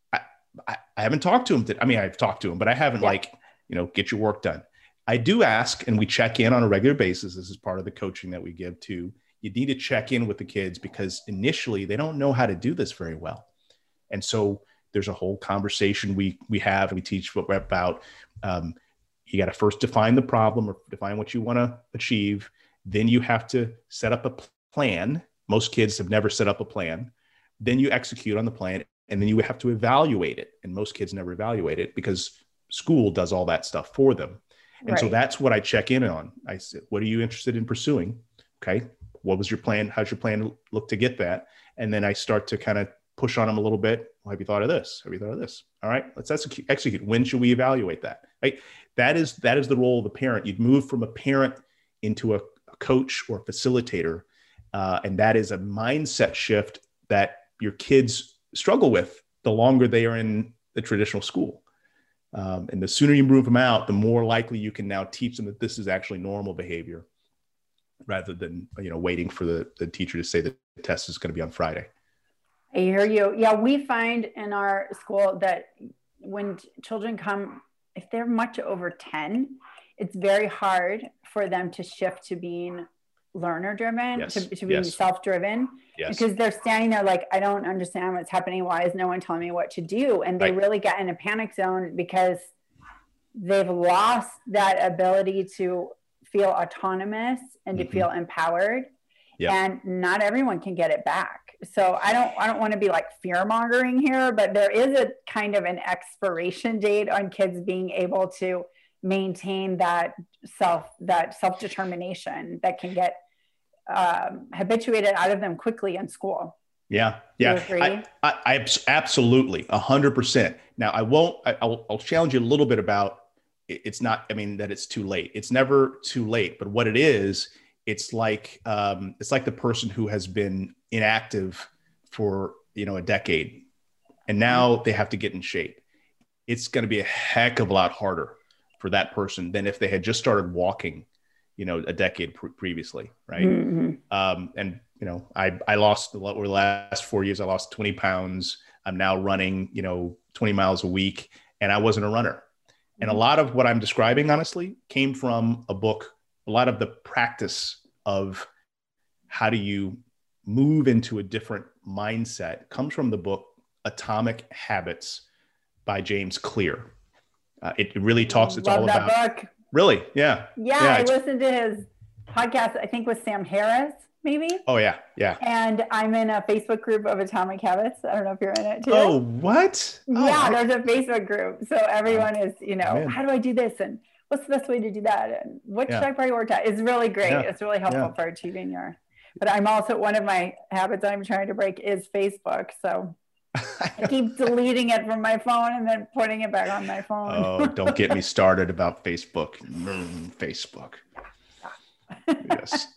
I haven't talked to them. I've talked to them, but I haven't get your work done. I do ask, and we check in on a regular basis. This is part of the coaching that we give too. You need to check in with the kids because initially they don't know how to do this very well. And so there's a whole conversation we have, and we teach about, you got to first define the problem or define what you want to achieve. Then you have to set up a plan. Most kids have never set up a plan. Then you execute on the plan, and then you have to evaluate it. And most kids never evaluate it because school does all that stuff for them. And so that's what I check in on. I said, what are you interested in pursuing? Okay. What was your plan? How's your plan look to get that? And then I start to kind of push on them a little bit. Well, have you thought of this? Have you thought of this? All right, let's execute. When should we evaluate that? Right. That is the role of the parent. You'd move from a parent into a coach or facilitator. And that is a mindset shift that your kids struggle with the longer they are in the traditional school. And the sooner you move them out, the more likely you can now teach them that this is actually normal behavior rather than, waiting for the teacher to say that the test is going to be on Friday. I hear you. Yeah, we find in our school that when children come, if they're much over 10, it's very hard for them to shift to being learner driven, to being self-driven, because they're standing there like, I don't understand what's happening. Why is no one telling me what to do? And they really get in a panic zone because they've lost that ability to feel autonomous and to feel empowered. And not everyone can get it back. So I don't want to be like fear mongering here, but there is a kind of an expiration date on kids being able to maintain that self-determination that can get habituated out of them quickly in school. Yeah. I Absolutely 100%. Now I'll challenge you a little bit about it's not, that it's too late. It's never too late, but what it is, it's like the person who has been inactive for, a decade and now they have to get in shape. It's going to be a heck of a lot harder for that person than if they had just started walking, a decade previously. Right. And, I lost over the last 4 years, I lost 20 pounds. I'm now running, 20 miles a week, and I wasn't a runner. And a lot of what I'm describing, honestly, came from a book. A lot of the practice of how do you move into a different mindset comes from the book Atomic Habits by James Clear. It really talks. It's all about that book. Really, yeah. I listened to his podcast. I think with Sam Harris, maybe. Oh yeah. And I'm in a Facebook group of Atomic Habits. I don't know if you're in it too. Oh, what? There's a Facebook group, so everyone is, how do I do this and what's the best way to do that and what should I prioritize? It's really great. It's really helpful for achieving but I'm also, one of my habits I'm trying to break is Facebook. So I keep deleting it from my phone and then putting it back on my phone. Oh, don't get me started about Facebook. Facebook. Yes.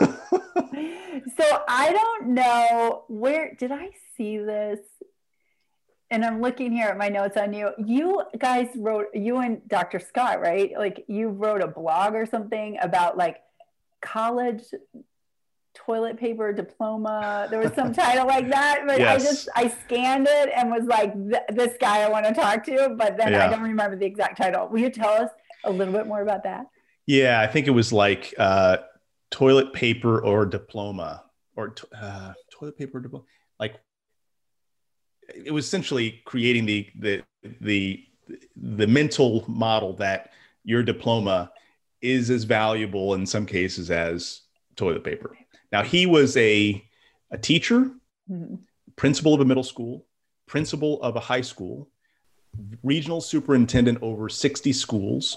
So I don't know, where did I see this? And I'm looking here at my notes on you. You guys you and Dr. Scott, right? Like you wrote a blog or something about like college toilet paper diploma. There was some title like that, but I scanned it and was like, this guy I want to talk to, but then I don't remember the exact title. Will you tell us a little bit more about that? Yeah, I think it was like toilet paper or diploma or toilet paper diploma. Like it was essentially creating the mental model that your diploma is as valuable in some cases as toilet paper. Now, he was a teacher, principal of a middle school, principal of a high school, regional superintendent over 60 schools,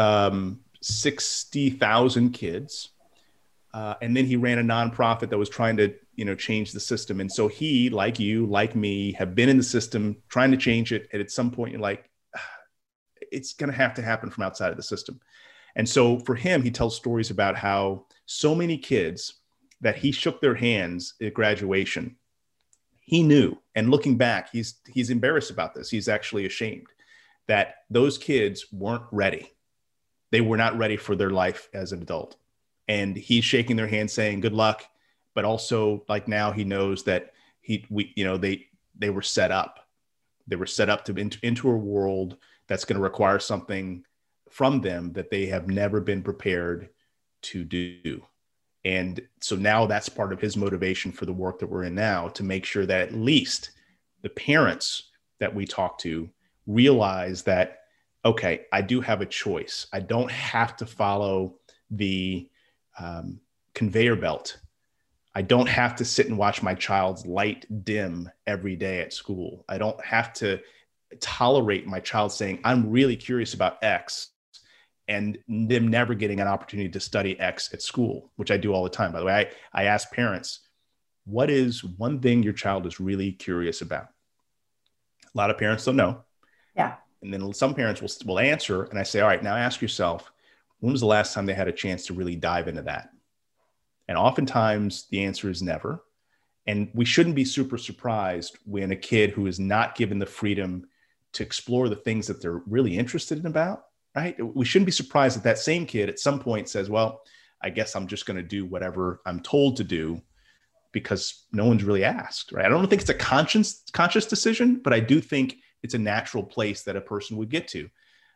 60,000 kids. And then he ran a nonprofit that was trying to, change the system. And so he, like you, like me, have been in the system trying to change it. And at some point you're like, it's going to happen from outside of the system. And so for him, he tells stories about how so many kids that he shook their hands at graduation, he knew, and looking back, he's embarrassed about this. He's actually ashamed that those kids weren't ready. They were not ready for their life as an adult. And he's shaking their hand saying, good luck. But also, like, now he knows that they were set up. They were set up to into a world that's going to require something from them that they have never been prepared to do. And so now that's part of his motivation for the work that we're in now, to make sure that at least the parents that we talk to realize that, okay, I do have a choice. I don't have to follow the conveyor belt. I don't have to sit and watch my child's light dim every day at school. I don't have to tolerate my child saying, I'm really curious about X, and them never getting an opportunity to study X at school, which I do all the time. By the way, I ask parents, what is one thing your child is really curious about? A lot of parents don't know. Yeah. And then some parents will answer, and I say, all right, now ask yourself, when was the last time they had a chance to really dive into that? And oftentimes the answer is never. And we shouldn't be super surprised when a kid who is not given the freedom to explore the things that they're really interested in about, right? We shouldn't be surprised that that same kid at some point says, well, I guess I'm just going to do whatever I'm told to do because no one's really asked, right? I don't think it's a conscious decision, but I do think it's a natural place that a person would get to.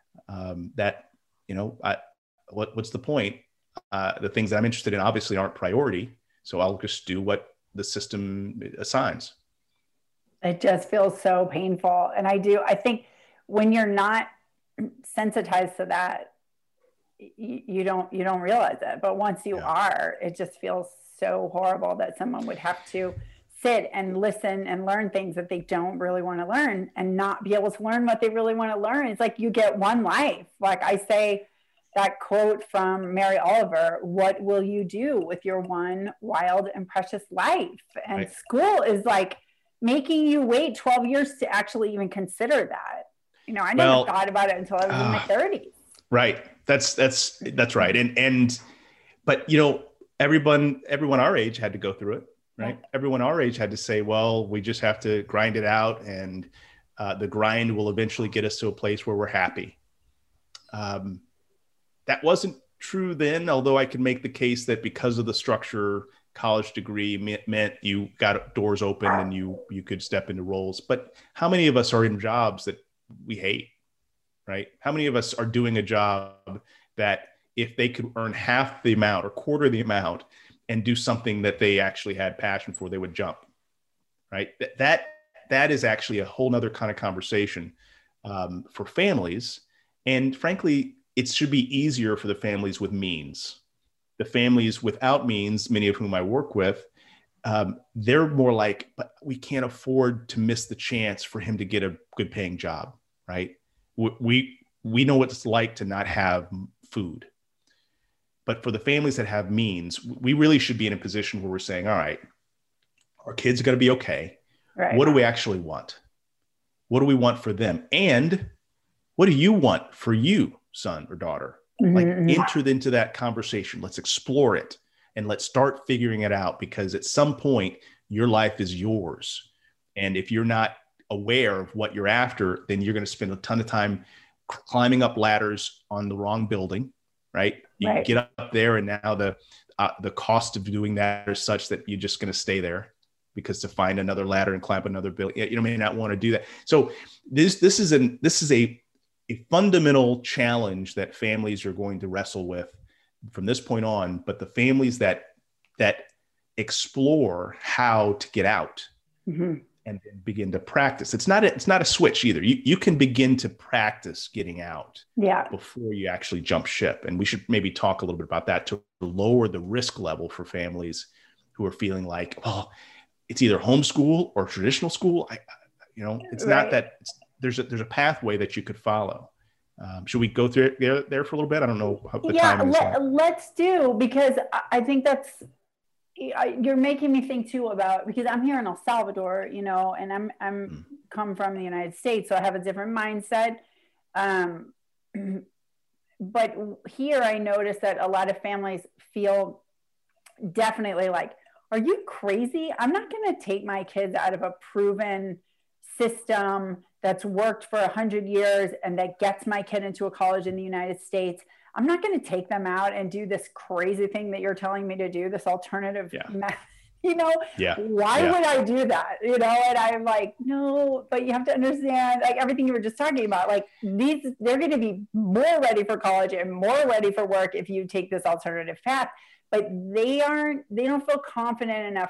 What's the point? The things that I'm interested in obviously aren't priority. So I'll just do what the system assigns. It just feels so painful. And I think when you're not sensitized to that, you don't realize it. But once you are, it just feels so horrible that someone would have to sit and listen and learn things that they don't really want to learn and not be able to learn what they really want to learn. It's like, you get one life. Like I say, that quote from Mary Oliver, what will you do with your one wild and precious life? And right. School is like making you wait 12 years to actually even consider that. I never thought about it until I was in my 30s. Right. That's right. But everyone our age had to go through it, right? Yeah. Everyone our age had to say, well, we just have to grind it out, and the grind will eventually get us to a place where we're happy. That wasn't true then, although I could make the case that because of the structure, college degree meant you got doors open and you could step into roles. But how many of us are in jobs that we hate, right? How many of us are doing a job that if they could earn half the amount or quarter the amount and do something that they actually had passion for, they would jump, right? That is actually a whole nother kind of conversation for families. And frankly, it should be easier for the families with means. The families without means, many of whom I work with, they're more like, but we can't afford to miss the chance for him to get a good paying job, right? We know what it's like to not have food. But for the families that have means, we really should be in a position where we're saying, all right, our kids are going to be okay. Right. What do we actually want? What do we want for them? And what do you want for you, son or daughter? Like, enter into that conversation. Let's explore it and let's start figuring it out, because at some point your life is yours. And if you're not aware of what you're after, then you're going to spend a ton of time climbing up ladders on the wrong building, right? You get up there, and now the cost of doing that is such that you're just going to stay there, because to find another ladder and climb another building, you may not want to do that. So this is a fundamental challenge that families are going to wrestle with from this point on. But the families that explore how to get out and then begin to practice, it's not a switch either. You can begin to practice getting out before you actually jump ship. And we should maybe talk a little bit about that to lower the risk level for families who are feeling like, well, it's either homeschool or traditional school. It's not that. There's a pathway that you could follow. Should we go through it there for a little bit? I don't know how the time is. Let's do, because I think you're making me think too about, because I'm here in El Salvador, and I'm come from the United States, so I have a different mindset. But here I notice that a lot of families feel definitely like, are you crazy? I'm not going to take my kids out of a proven system that's worked for 100 years and that gets my kid into a college in the United States. I'm not going to take them out and do this crazy thing that you're telling me to do, this alternative method. Why would I do that? And I'm like, no, but you have to understand, like everything you were just talking about, like they're going to be more ready for college and more ready for work if you take this alternative path, but they don't feel confident enough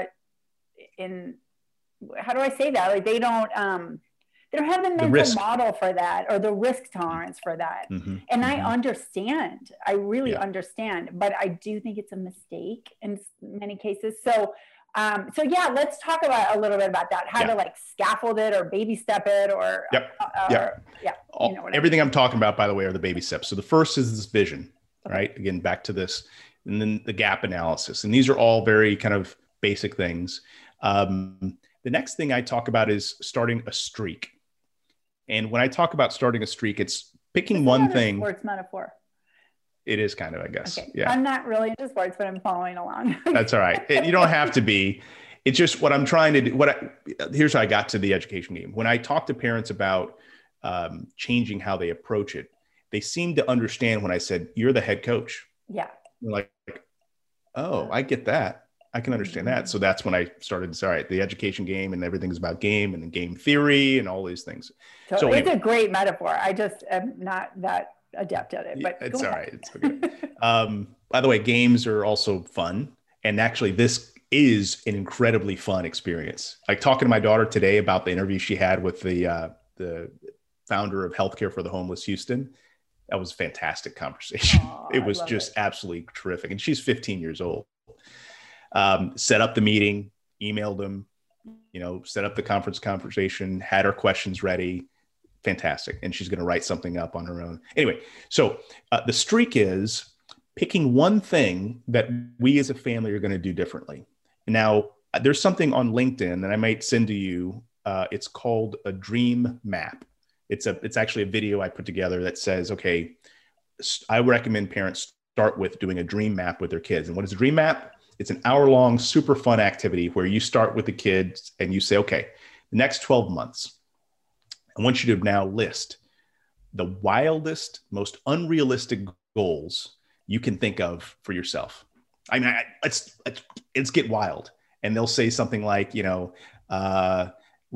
how do I say that? Like they don't have the mental model for that or the risk tolerance for that. And I understand, I really understand, but I do think it's a mistake in many cases. So let's talk about a little bit about that, how to like scaffold it or baby step it or, everything I'm talking about, by the way, are the baby steps. So the first is this vision, right? Again, back to this, and then the gap analysis. And these are all very kind of basic things. The next thing I talk about is starting a streak. And when I talk about starting a streak, it's picking one thing. Sports metaphor. It is kind of, I guess. Okay. Yeah. I'm not really into sports, but I'm following along. That's all right. You don't have to be. It's just what I'm trying to do. Here's how I got to the education game. When I talk to parents about changing how they approach it, they seem to understand when I said, you're the head coach. Yeah. They're like, oh, I get that. I can understand that. So that's when I started, the education game and everything's about game and then game theory and all these things. So it's a great metaphor. I just am not that adept at it, but it's all right. It's okay. By the way, games are also fun. And actually this is an incredibly fun experience. Like talking to my daughter today about the interview she had with the founder of Healthcare for the Homeless Houston. That was a fantastic conversation. It was just absolutely terrific. And she's 15 years old. Set up the meeting, emailed them, set up the conversation, had her questions ready. Fantastic. And she's going to write something up on her own. Anyway, so the streak is picking one thing that we as a family are going to do differently. Now, there's something on LinkedIn that I might send to you. It's called a dream map. It's actually a video I put together that says, okay, I recommend parents start with doing a dream map with their kids. And what is a dream map? It's an hour-long, super fun activity where you start with the kids and you say, okay, the next 12 months, I want you to now list the wildest, most unrealistic goals you can think of for yourself. I mean, let's get wild. And they'll say something like, run a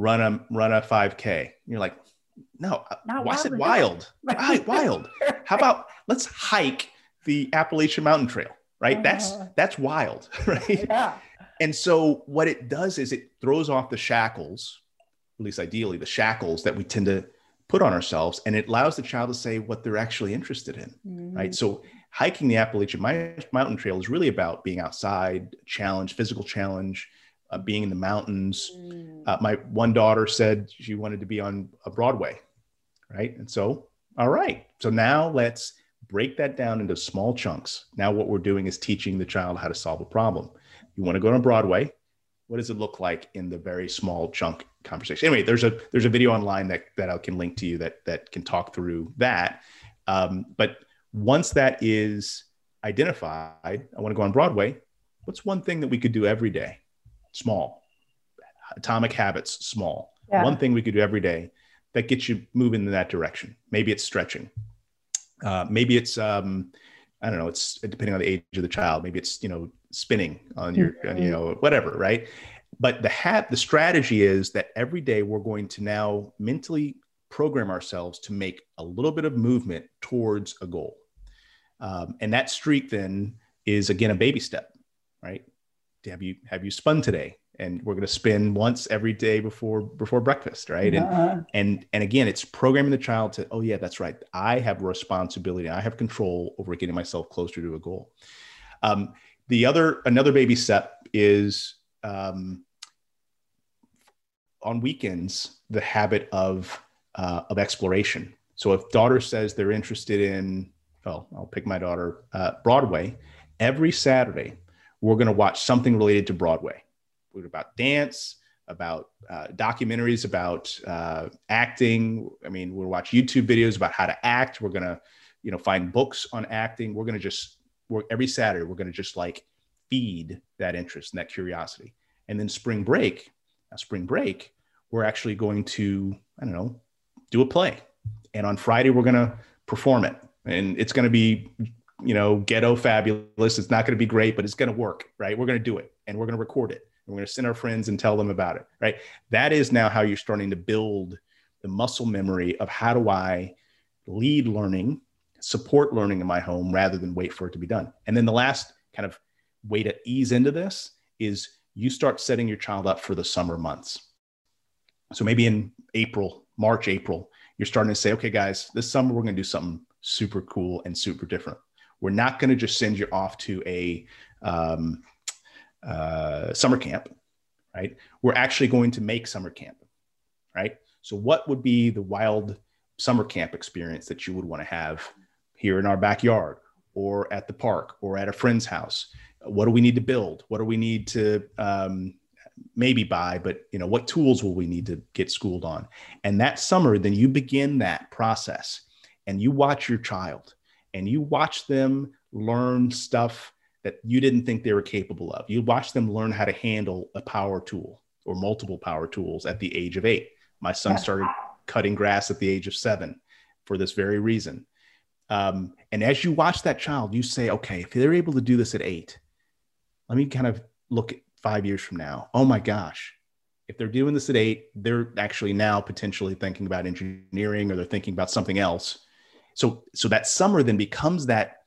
5K. And you're like, no, why is it wild? Wild. How about let's hike the Appalachian Mountain Trail? Right. That's wild. Right. Yeah. And so what it does is it throws off the shackles, at least ideally the shackles that we tend to put on ourselves. And it allows the child to say what they're actually interested in. Right. So hiking the Appalachian Mountain Trail is really about being outside, physical challenge, being in the mountains. My one daughter said she wanted to be on a Broadway. Right. And so, all right. So now let's break that down into small chunks. Now what we're doing is teaching the child how to solve a problem. You want to go to Broadway. What does it look like in the very small chunk conversation? Anyway, there's a video online that I can link to you that can talk through that. But once that is identified, I want to go on Broadway. What's one thing that we could do every day? Small. Atomic habits, small. Yeah. One thing we could do every day that gets you moving in that direction. Maybe it's stretching. Maybe it's, I don't know, it's depending on the age of the child. Maybe it's, spinning on your, whatever. Right. But the strategy is that every day we're going to now mentally program ourselves to make a little bit of movement towards a goal. And that streak then is again, a baby step, right? Have you spun today? And we're going to spin once every day before breakfast, right? And again, it's programming the child to, oh yeah, that's right. I have responsibility. I have control over getting myself closer to a goal. Another baby step is on weekends, the habit of exploration. So if daughter says they're interested in, I'll pick my daughter, Broadway, every Saturday, we're going to watch something related to Broadway. About dance, about documentaries, about acting. I mean, we'll watch YouTube videos about how to act. We're going to, find books on acting. We're going to every Saturday, we're going to just like feed that interest and that curiosity. And then spring break, we're actually going to, I don't know, do a play. And on Friday, we're going to perform it. And it's going to be, ghetto fabulous. It's not going to be great, but it's going to work, right? We're going to do it and we're going to record it. And we're going to send our friends and tell them about it, right? That is now how you're starting to build the muscle memory of how do I lead learning, support learning in my home rather than wait for it to be done. And then the last kind of way to ease into this is you start setting your child up for the summer months. So maybe in March, April, you're starting to say, okay, guys, this summer we're going to do something super cool and super different. We're not going to just send you off to a summer camp, right? We're actually going to make summer camp, right? So what would be the wild summer camp experience that you would want to have here in our backyard or at the park or at a friend's house? What do we need to build? What do we need to maybe buy, but what tools will we need to get schooled on? And that summer, then you begin that process and you watch your child and you watch them learn stuff that you didn't think they were capable of. You watch them learn how to handle a power tool or multiple power tools at the age of 8. My son started cutting grass at the age of 7 for this very reason. And as you watch that child, you say, okay, if they're able to do this at 8, let me kind of look at 5 years from now. Oh my gosh, if they're doing this at 8, they're actually now potentially thinking about engineering or they're thinking about something else. So that summer then becomes that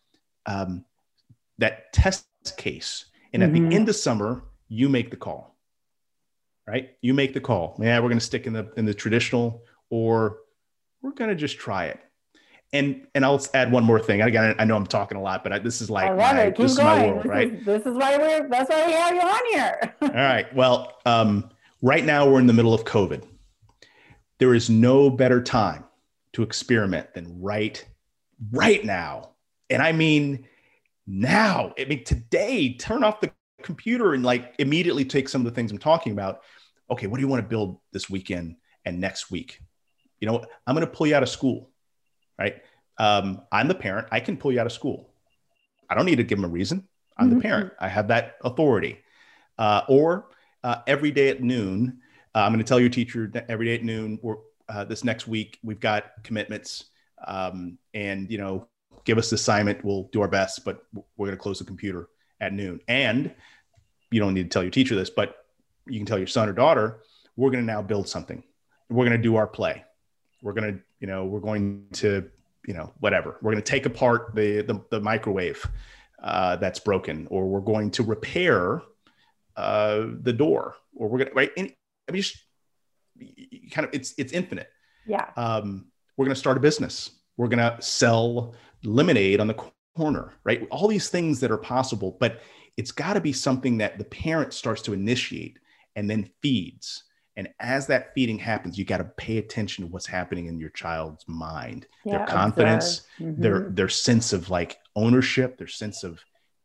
test case. And at the end of summer, you make the call, right? You make the call. Yeah, we're going to stick in the traditional, or we're going to just try it. And I'll add one more thing. I know I'm talking a lot, but this is like my world, right? That's why we have you on here. All right. Well, right now we're in the middle of COVID. There is no better time to experiment than right now. And I mean, now, today, turn off the computer and immediately take some of the things I'm talking about. Okay, what do you want to build this weekend and next week? I'm going to pull you out of school, right? I'm the parent. I can pull you out of school. I don't need to give them a reason. I'm the parent. I have that authority. Or every day at noon, I'm going to tell your teacher every day at noon, this next week, we've got commitments and, give us the assignment. We'll do our best, but we're going to close the computer at noon. And you don't need to tell your teacher this, but you can tell your son or daughter, we're going to now build something. We're going to do our play. We're going to, whatever. We're going to take apart the microwave that's broken, or we're going to repair the door, or we're going to, right. And I mean, it's infinite. Yeah. We're going to start a business. We're going to sell lemonade on the corner, right? All these things that are possible, but it's got to be something that the parent starts to initiate and then feeds. And as that feeding happens, you got to pay attention to what's happening in your child's mind, their confidence, their sense of ownership, their sense of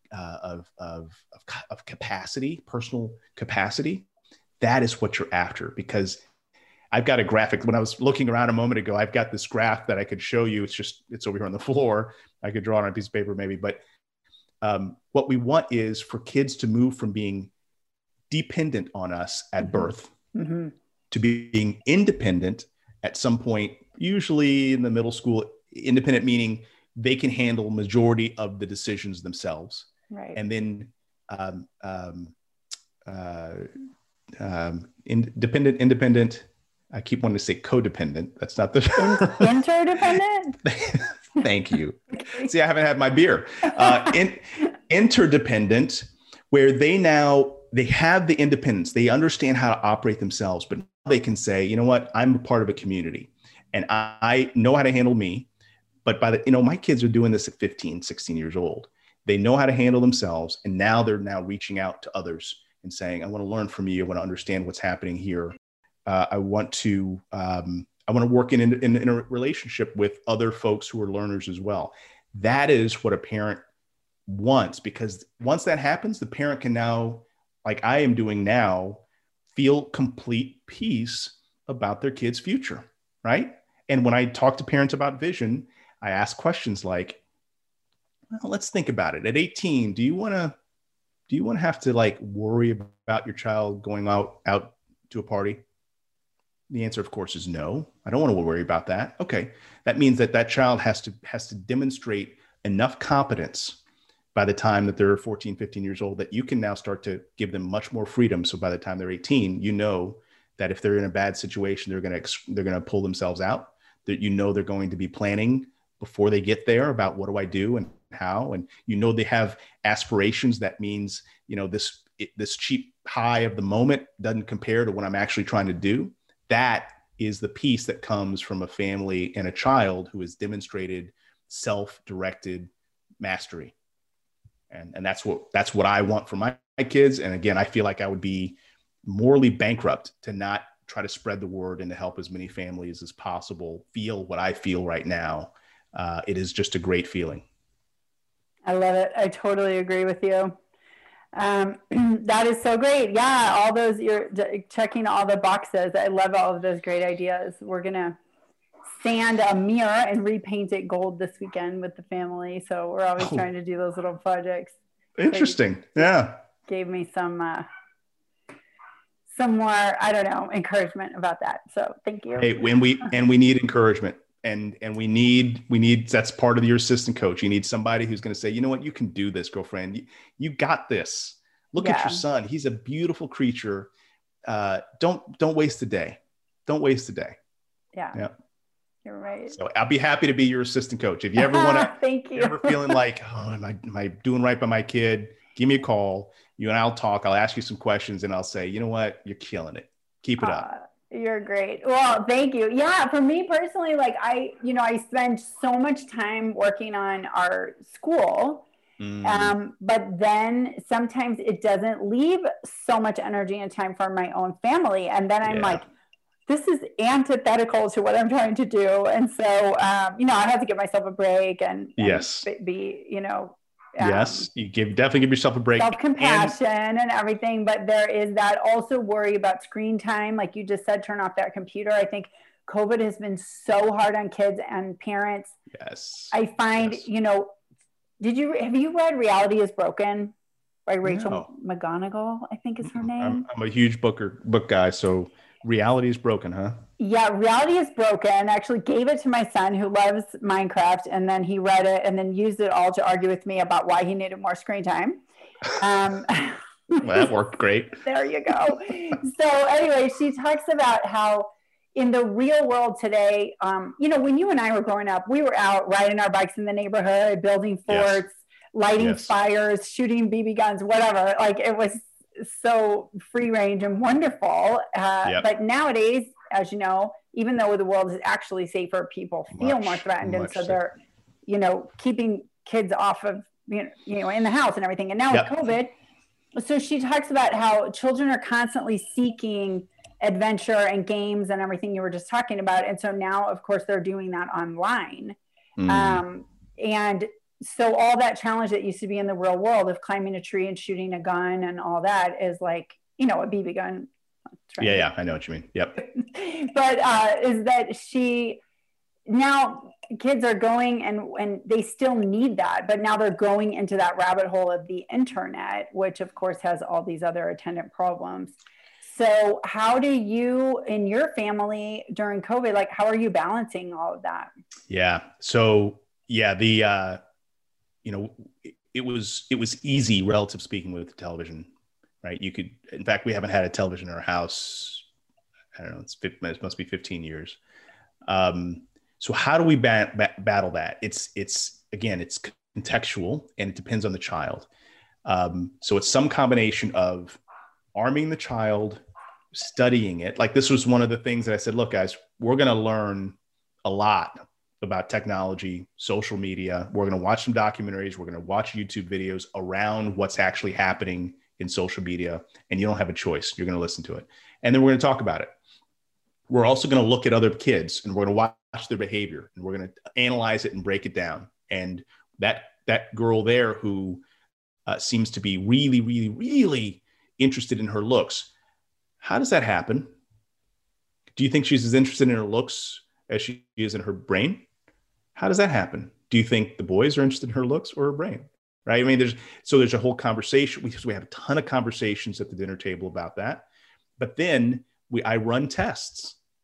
capacity, personal capacity. That is what you're after, because I've got a graphic. When I was looking around a moment ago, I've got this graph that I could show you. It's over here on the floor. I could draw it on a piece of paper maybe, but what we want is for kids to move from being dependent on us at birth to being independent at some point, usually in the middle school. Independent meaning they can handle majority of the decisions themselves. Right. And then independent. I keep wanting to say codependent. That's not the interdependent. Thank you. Okay. See, I haven't had my beer. Interdependent, where they have the independence. They understand how to operate themselves, but they can say, you know what, I'm a part of a community and I know how to handle me. But my kids are doing this at 15, 16 years old. They know how to handle themselves. And now they're reaching out to others and saying, I want to learn from you. I want to understand what's happening here. I want to work in a relationship with other folks who are learners as well. That is what a parent wants, because once that happens, the parent can now, like I am doing now, feel complete peace about their kid's future, right? And when I talk to parents about vision, I ask questions like, well, let's think about it. At 18, do you want to have to worry about your child going out to a party? The answer, of course, is no. I don't want to worry about that. Okay. That means that that child has to demonstrate enough competence by the time that they're 14, 15 years old, that you can now start to give them much more freedom. So by the time they're 18, you know that if they're in a bad situation, they're going to pull themselves out, that, you know, they're going to be planning before they get there about what do I do and how, and, you know, they have aspirations. That means, you know, this cheap high of the moment doesn't compare to what I'm actually trying to do. That is the piece that comes from a family and a child who has demonstrated self-directed mastery. And that's what I want for my kids. And again, I feel like I would be morally bankrupt to not try to spread the word and to help as many families as possible feel what I feel right now. It is just a great feeling. I love it. I totally agree with you. That is so great. Yeah. All those, you're checking all the boxes. I love all of those great ideas. We're going to sand a mirror and repaint it gold this weekend with the family. So we're always trying to do those little projects. Interesting. So yeah. Gave me some more, I don't know, encouragement about that. So thank you. Hey, we need encouragement. And we need, that's part of your assistant coach. You need somebody who's going to say, you know what, you can do this, girlfriend. You got this. Look at your son. He's a beautiful creature. Don't waste a day. Don't waste a day. Yeah. You're right. So I'll be happy to be your assistant coach. If you ever want to, thank you. If you're ever feeling like, oh, am I doing right by my kid? Give me a call. You and I'll talk. I'll ask you some questions and I'll say, you know what, you're killing it. Keep it up. You're great. Well, thank you. Yeah. For me personally, like I spend so much time working on our school. But then sometimes it doesn't leave so much energy and time for my own family. And then I'm like, this is antithetical to what I'm trying to do. And so, I have to give myself a break and be, yes, you definitely give yourself a break. Self-compassion and everything. But there is that also worry about screen time. Like you just said, turn off that computer. I think COVID has been so hard on kids and parents. Yes. I find, have you read Reality is Broken by Rachel McGonigal, I think is her name. I'm a huge book guy. So Reality is Broken, huh? Yeah, Reality is Broken. I actually gave it to my son who loves Minecraft, and then he read it and then used it all to argue with me about why he needed more screen time. Well, that worked great. There you go. So anyway, she talks about how in the real world today, when you and I were growing up, we were out riding our bikes in the neighborhood, building forts, lighting fires, shooting BB guns, whatever. Like it was so free range and wonderful. But nowadays, as you know, even though the world is actually safer, people feel more threatened. And so they're, keeping kids off of, in the house and everything. And now with COVID, so she talks about how children are constantly seeking adventure and games and everything you were just talking about. And so now, of course, they're doing that online. And so all that challenge that used to be in the real world of climbing a tree and shooting a gun and all that is like, a BB gun. Yeah. I know what you mean. Yep. But is that now kids are going and they still need that, but now they're going into that rabbit hole of the internet, which of course has all these other attendant problems. So how do you, in your family during COVID, like how are you balancing all of that? Yeah. So it was easy, relative speaking, with television, right? In fact, we haven't had a television in our house. I don't know. It must be 15 years. So how do we battle that? It's contextual and it depends on the child. So it's some combination of arming the child, studying it. Like this was one of the things that I said, look, guys, we're going to learn a lot about technology, social media. We're going to watch some documentaries. We're going to watch YouTube videos around what's actually happening in social media. And you don't have a choice. You're going to listen to it. And then we're going to talk about it. We're also going to look at other kids and we're going to watch their behavior and we're going to analyze it and break it down. And that girl there who seems to be really, really, really interested in her looks. How does that happen? Do you think she's as interested in her looks as she is in her brain? How does that happen? Do you think the boys are interested in her looks or her brain? Right? I mean, there's a whole conversation. We have a ton of conversations at the dinner table about that. But then I run tests.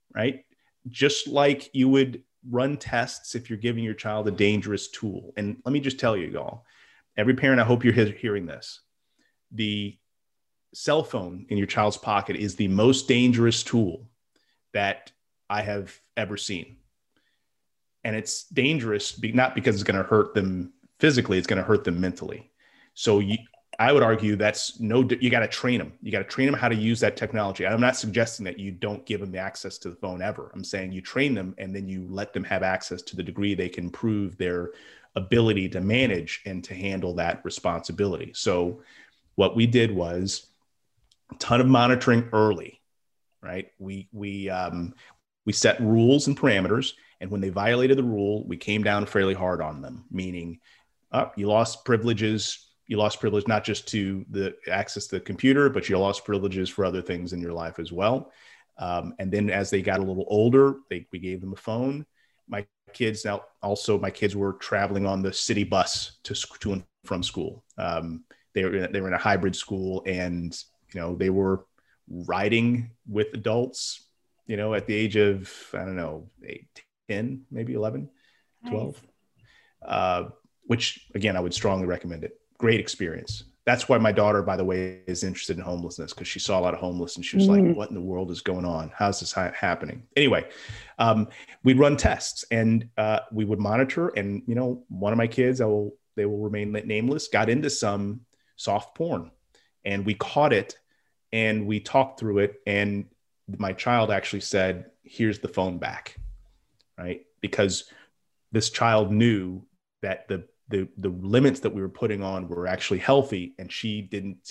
right? Just like you would run tests if you're giving your child a dangerous tool. And let me just tell you, y'all, every parent, I hope you're hearing this. The cell phone in your child's pocket is the most dangerous tool that I have ever seen. And it's dangerous, not because it's going to hurt them physically, it's going to hurt them mentally. So I would argue you got to train them. You got to train them how to use that technology. I'm not suggesting that you don't give them the access to the phone ever. I'm saying you train them and then you let them have access to the degree they can prove their ability to manage and to handle that responsibility. So what we did was a ton of monitoring early, right? We set rules and parameters, and when they violated the rule, we came down fairly hard on them, meaning you lost privileges. You lost privilege not just to the access to the computer, but you lost privileges for other things in your life as well. And then as they got a little older, we gave them a phone. My kids were traveling on the city bus to and from school. They were in a hybrid school, and they were riding with adults, at the age of, I don't know, 8, 10, maybe 11, 12, nice. Which again, I would strongly recommend it. Great experience. That's why my daughter, by the way, is interested in homelessness, because she saw a lot of homeless and she was like, what in the world is going on? How's this happening? Anyway, we'd run tests and we would monitor. And, one of my kids, they will remain nameless, got into some soft porn, and we caught it and we talked through it. And my child actually said, here's the phone back, right? Because this child knew that the limits that we were putting on were actually healthy, and she didn't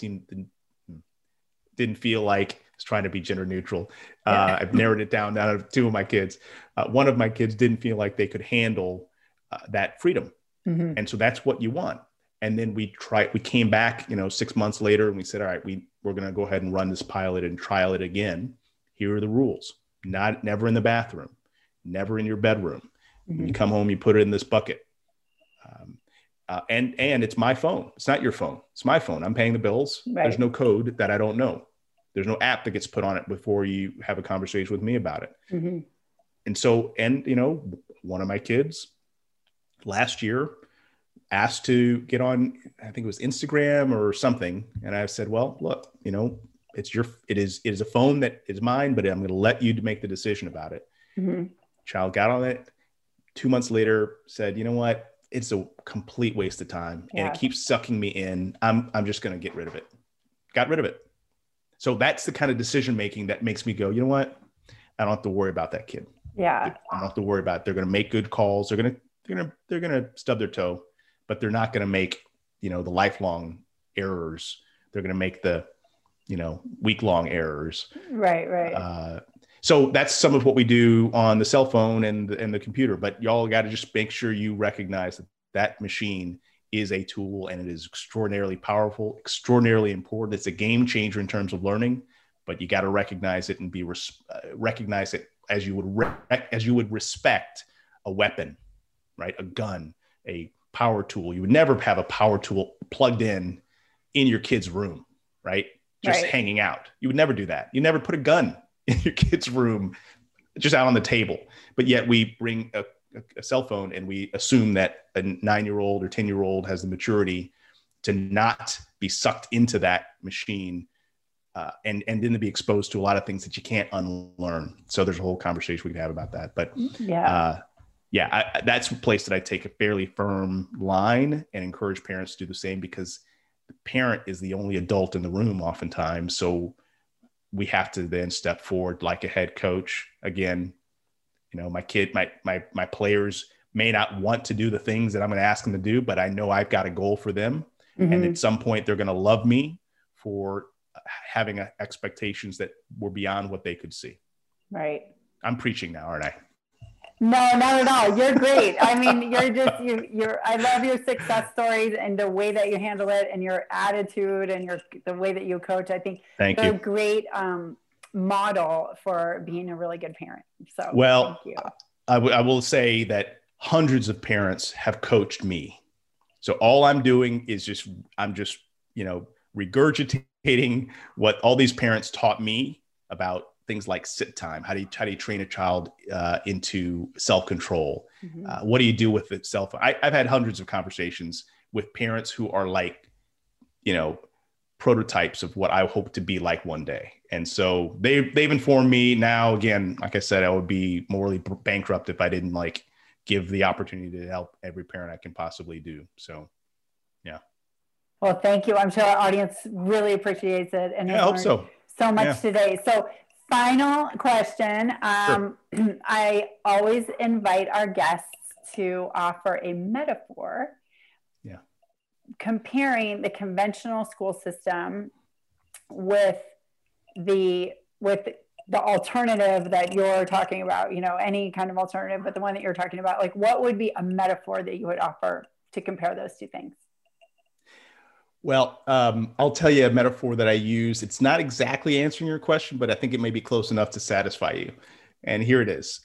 feel like it's trying to be gender neutral. I've narrowed it down to 2 of my kids. One of my kids didn't feel like they could handle that freedom. Mm-hmm. And so that's what you want. And then we came back, 6 months later, and we said, all right, we're going to go ahead and run this pilot and trial it again. Here are the rules. Never in the bathroom, never in your bedroom. Mm-hmm. When you come home, you put it in this bucket. And it's my phone. It's not your phone. It's my phone. I'm paying the bills. Right. There's no code that I don't know. There's no app that gets put on it before you have a conversation with me about it. Mm-hmm. And so, one of my kids last year asked to get on, I think it was Instagram or something. And I said, well, look, it is a phone that is mine, but I'm going to let you make the decision about it. Mm-hmm. Child got on it. 2 months later said, you know what? It's a complete waste of time and it keeps sucking me in. I'm just going to get rid of it. Got rid of it. So that's the kind of decision-making that makes me go, you know what? I don't have to worry about that kid. Yeah. I don't have to worry about it. They're going to make good calls. They're going to stub their toe, but they're not going to make, the lifelong errors. They're going to make the, week-long errors. Right. So that's some of what we do on the cell phone and the computer, but y'all got to just make sure you recognize that machine is a tool and it is extraordinarily powerful, extraordinarily important. It's a game changer in terms of learning, but you got to recognize it and recognize it as you would respect a weapon, right? A gun, a power tool. You would never have a power tool plugged in your kid's room, right? Just hanging out. You would never do that. You never put a gun in your kid's room, just out on the table. But yet we bring a cell phone and we assume that a 9-year-old or 10-year-old has the maturity to not be sucked into that machine and then to be exposed to a lot of things that you can't unlearn. So there's a whole conversation we could have about that. But that's a place that I take a fairly firm line and encourage parents to do the same, because the parent is the only adult in the room oftentimes. So we have to then step forward like a head coach. Again, my players may not want to do the things that I'm going to ask them to do, but I know I've got a goal for them. Mm-hmm. And at some point they're going to love me for having expectations that were beyond what they could see. Right. I'm preaching now, aren't I? No, not at all. You're great. I mean, I love your success stories and the way that you handle it and your attitude and the way that you coach. I think you're a great model for being a really good parent. So thank you. I will say that hundreds of parents have coached me. So all I'm doing is I'm just regurgitating what all these parents taught me about things like sit time. How do you train a child into self-control? Mm-hmm. What do you do with itself? I've had hundreds of conversations with parents who are like, prototypes of what I hope to be like one day. And so they've informed me now. Again, like I said, I would be morally bankrupt if I didn't like give the opportunity to help every parent I can possibly do. So, yeah. Well, thank you. I'm sure our audience really appreciates it. And I hope so. So much today. So final question. Sure. I always invite our guests to offer a metaphor comparing the conventional school system with the alternative that you're talking about, any kind of alternative, but the one that you're talking about, like what would be a metaphor that you would offer to compare those two things? Well, I'll tell you a metaphor that I use. It's not exactly answering your question, but I think it may be close enough to satisfy you. And here it is.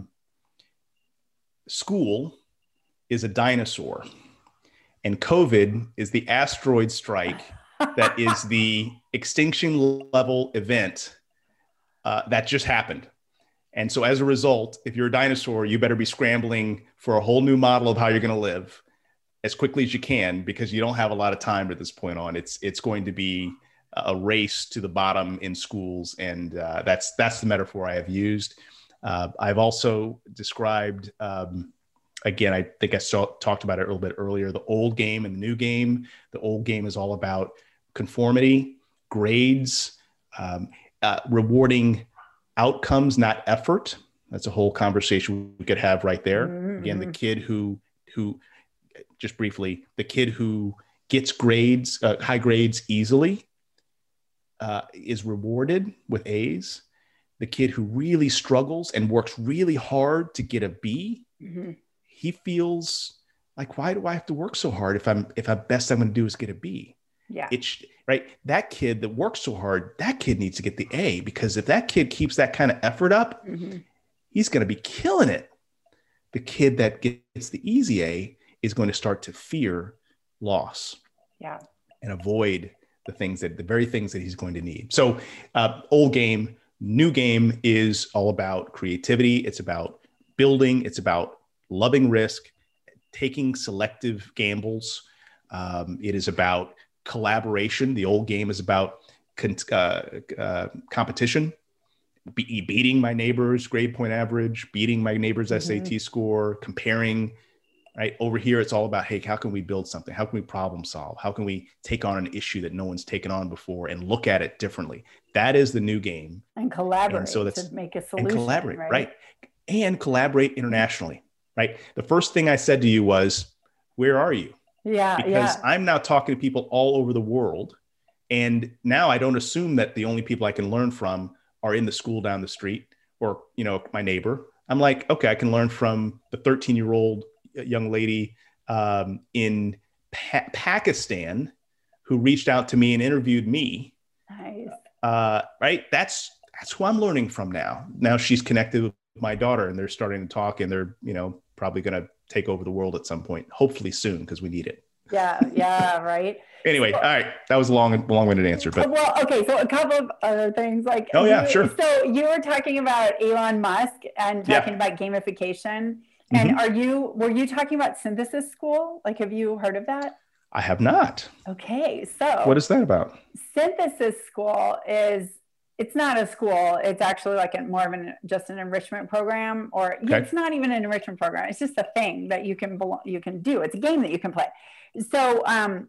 School is a dinosaur. And COVID is the asteroid strike that is the extinction level event that just happened. And so as a result, if you're a dinosaur, you better be scrambling for a whole new model of how you're going to live as quickly as you can, because you don't have a lot of time at this point on. It's going to be a race to the bottom in schools. And that's the metaphor I have used. I've also described, again, I think I talked about it a little bit earlier, the old game and the new game. The old game is all about conformity, grades, rewarding outcomes, not effort. That's a whole conversation we could have right there. Mm-hmm. Again, the kid who just briefly, the kid who gets grades, high grades easily is rewarded with A's. The kid who really struggles and works really hard to get a B, mm-hmm. he feels like, why do I have to work so hard if best I'm going to do is get a B? Yeah. Right. That kid that works so hard, that kid needs to get the A, because if that kid keeps that kind of effort up, mm-hmm. he's going to be killing it. The kid that gets the easy A is going to start to fear loss. Yeah. And avoid the very things that he's going to need. So old game, new game is all about creativity. It's about building. It's about loving risk, taking selective gambles. It is about collaboration. The old game is about competition, beating my neighbor's grade point average, beating my neighbor's mm-hmm. SAT score, comparing. Right over here, it's all about, hey, how can we build something? How can we problem solve? How can we take on an issue that no one's taken on before and look at it differently? That is the new game. And collaborate, and so to make a solution. And collaborate, right? And collaborate internationally, right? The first thing I said to you was, where are you? Yeah, because I'm now talking to people all over the world. And now I don't assume that the only people I can learn from are in the school down the street or, my neighbor. I'm like, okay, I can learn from the 13-year-old young lady in Pakistan who reached out to me and interviewed me. Nice. Right. That's who I'm learning from now. Now she's connected with my daughter and they're starting to talk, and they're, probably going to take over the world at some point, hopefully soon, because we need it. Yeah. Right. Anyway. All right. That was a long-winded answer, but okay. So a couple of other things sure. So you were talking about Elon Musk and talking about gamification. And mm-hmm. were you talking about Synthesis School? Like, have you heard of that? I have not. Okay. So what is that about? Synthesis School it's not a school. It's actually like more of just an enrichment program, or it's not even an enrichment program. It's just a thing that you can do. It's a game that you can play. So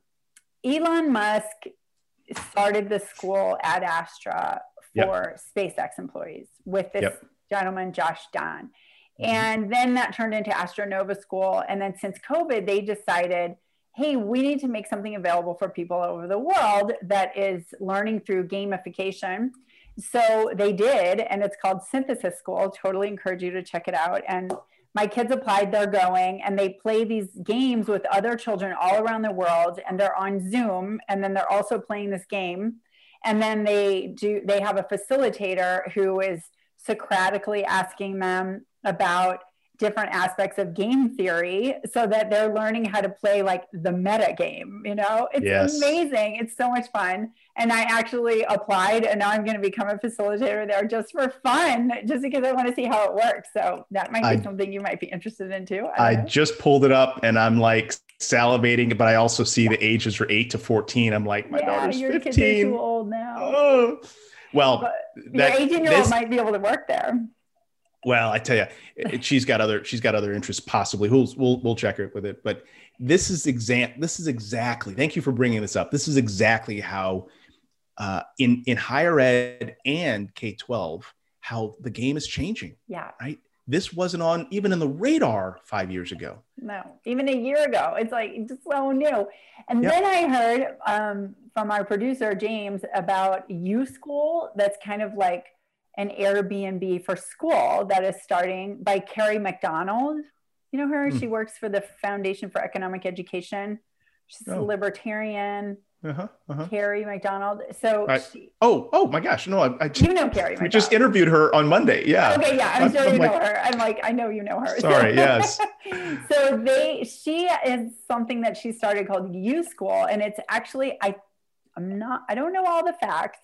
Elon Musk started the school Ad Astra for SpaceX employees with this gentleman, Josh Dahn. And then that turned into Astronova School. And then since COVID, they decided, hey, we need to make something available for people all over the world that is learning through gamification. So they did, and it's called Synthesis School. Totally encourage you to check it out. And my kids applied, they're going, and they play these games with other children all around the world, and they're on Zoom, and then they're also playing this game. And then they have a facilitator who is Socratically asking them about different aspects of game theory so that they're learning how to play like the meta game. It's amazing. It's so much fun. And I actually applied, and now I'm going to become a facilitator there just for fun, just because I want to see how it works. So that might be something you might be interested in too. I just pulled it up and I'm like salivating, but I also see the ages are 8 to 14. I'm like, my daughter's 15. Your kids are too old now. Oh. Well, your 18-year-old might be able to work there. Well, I tell you, she's got other interests possibly. We'll check her with it. But this is exactly. Thank you for bringing this up. This is exactly how in higher ed and K-12 how the game is changing. Yeah. Right. This wasn't on even in the radar 5 years ago. No, even a year ago. It's like just so new. And then I heard from our producer James about U-School. That's kind of like an Airbnb for school that is starting by Carrie McDonald. You know her? She works for the Foundation for Economic Education. She's a libertarian. Carrie McDonald. So oh my gosh. No, I you know Carrie McDonald. We just interviewed her on Monday. Yeah. Okay. Yeah. I'm sure you know her. I'm like, I know you know her. Sorry. Yes. So she is something that she started called U-School. And it's actually, I don't know all the facts,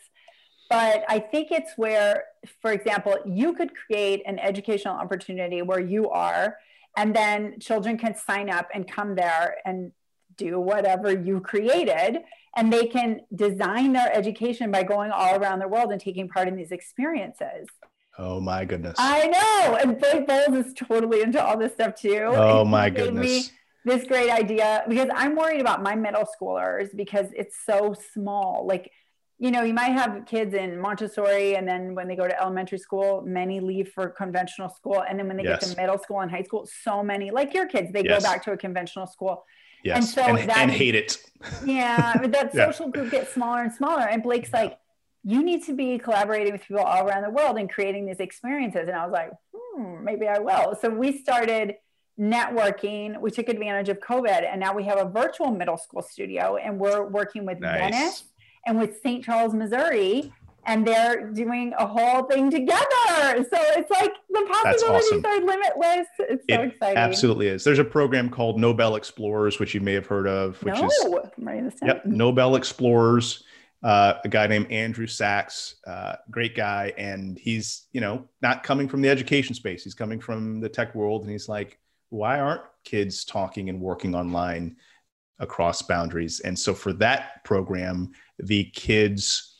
but I think it's where, for example, you could create an educational opportunity where you are, and then children can sign up and come there and do whatever you created, and they can design their education by going all around the world and taking part in these experiences. Oh my goodness. I know. And Blake Bowles is totally into all this stuff too. Oh my goodness. This great idea, because I'm worried about my middle schoolers because it's so small. Like, you might have kids in Montessori, and then when they go to elementary school, many leave for conventional school. And then when they get to middle school and high school, so many, like your kids, they go back to a conventional school. Yes. And so and hate it. Yeah. But that social group gets smaller and smaller. And Blake's like, you need to be collaborating with people all around the world and creating these experiences. And I was like, maybe I will. So we started networking. We took advantage of COVID, and now we have a virtual middle school studio, and we're working with Venice and with St. Charles, Missouri, and they're doing a whole thing together. So it's like the possibilities are limitless. It's so exciting. Absolutely is. There's a program called Nobel Explorers, which you may have heard of, which is I'm writing this down. Nobel Explorers. A guy named Andrew Sachs, great guy, and he's not coming from the education space. He's coming from the tech world, and he's like, why aren't kids talking and working online across boundaries? And so for that program, the kids,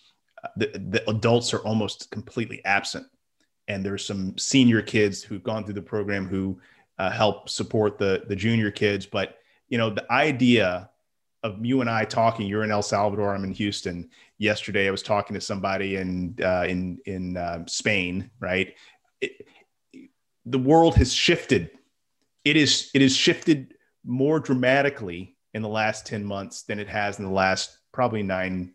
the adults are almost completely absent. And there's some senior kids who've gone through the program who help support the junior kids. But, the idea of you and I talking, you're in El Salvador, I'm in Houston. Yesterday, I was talking to somebody in Spain, right? The world has shifted. It is shifted more dramatically in the last 10 months than it has in the last probably 9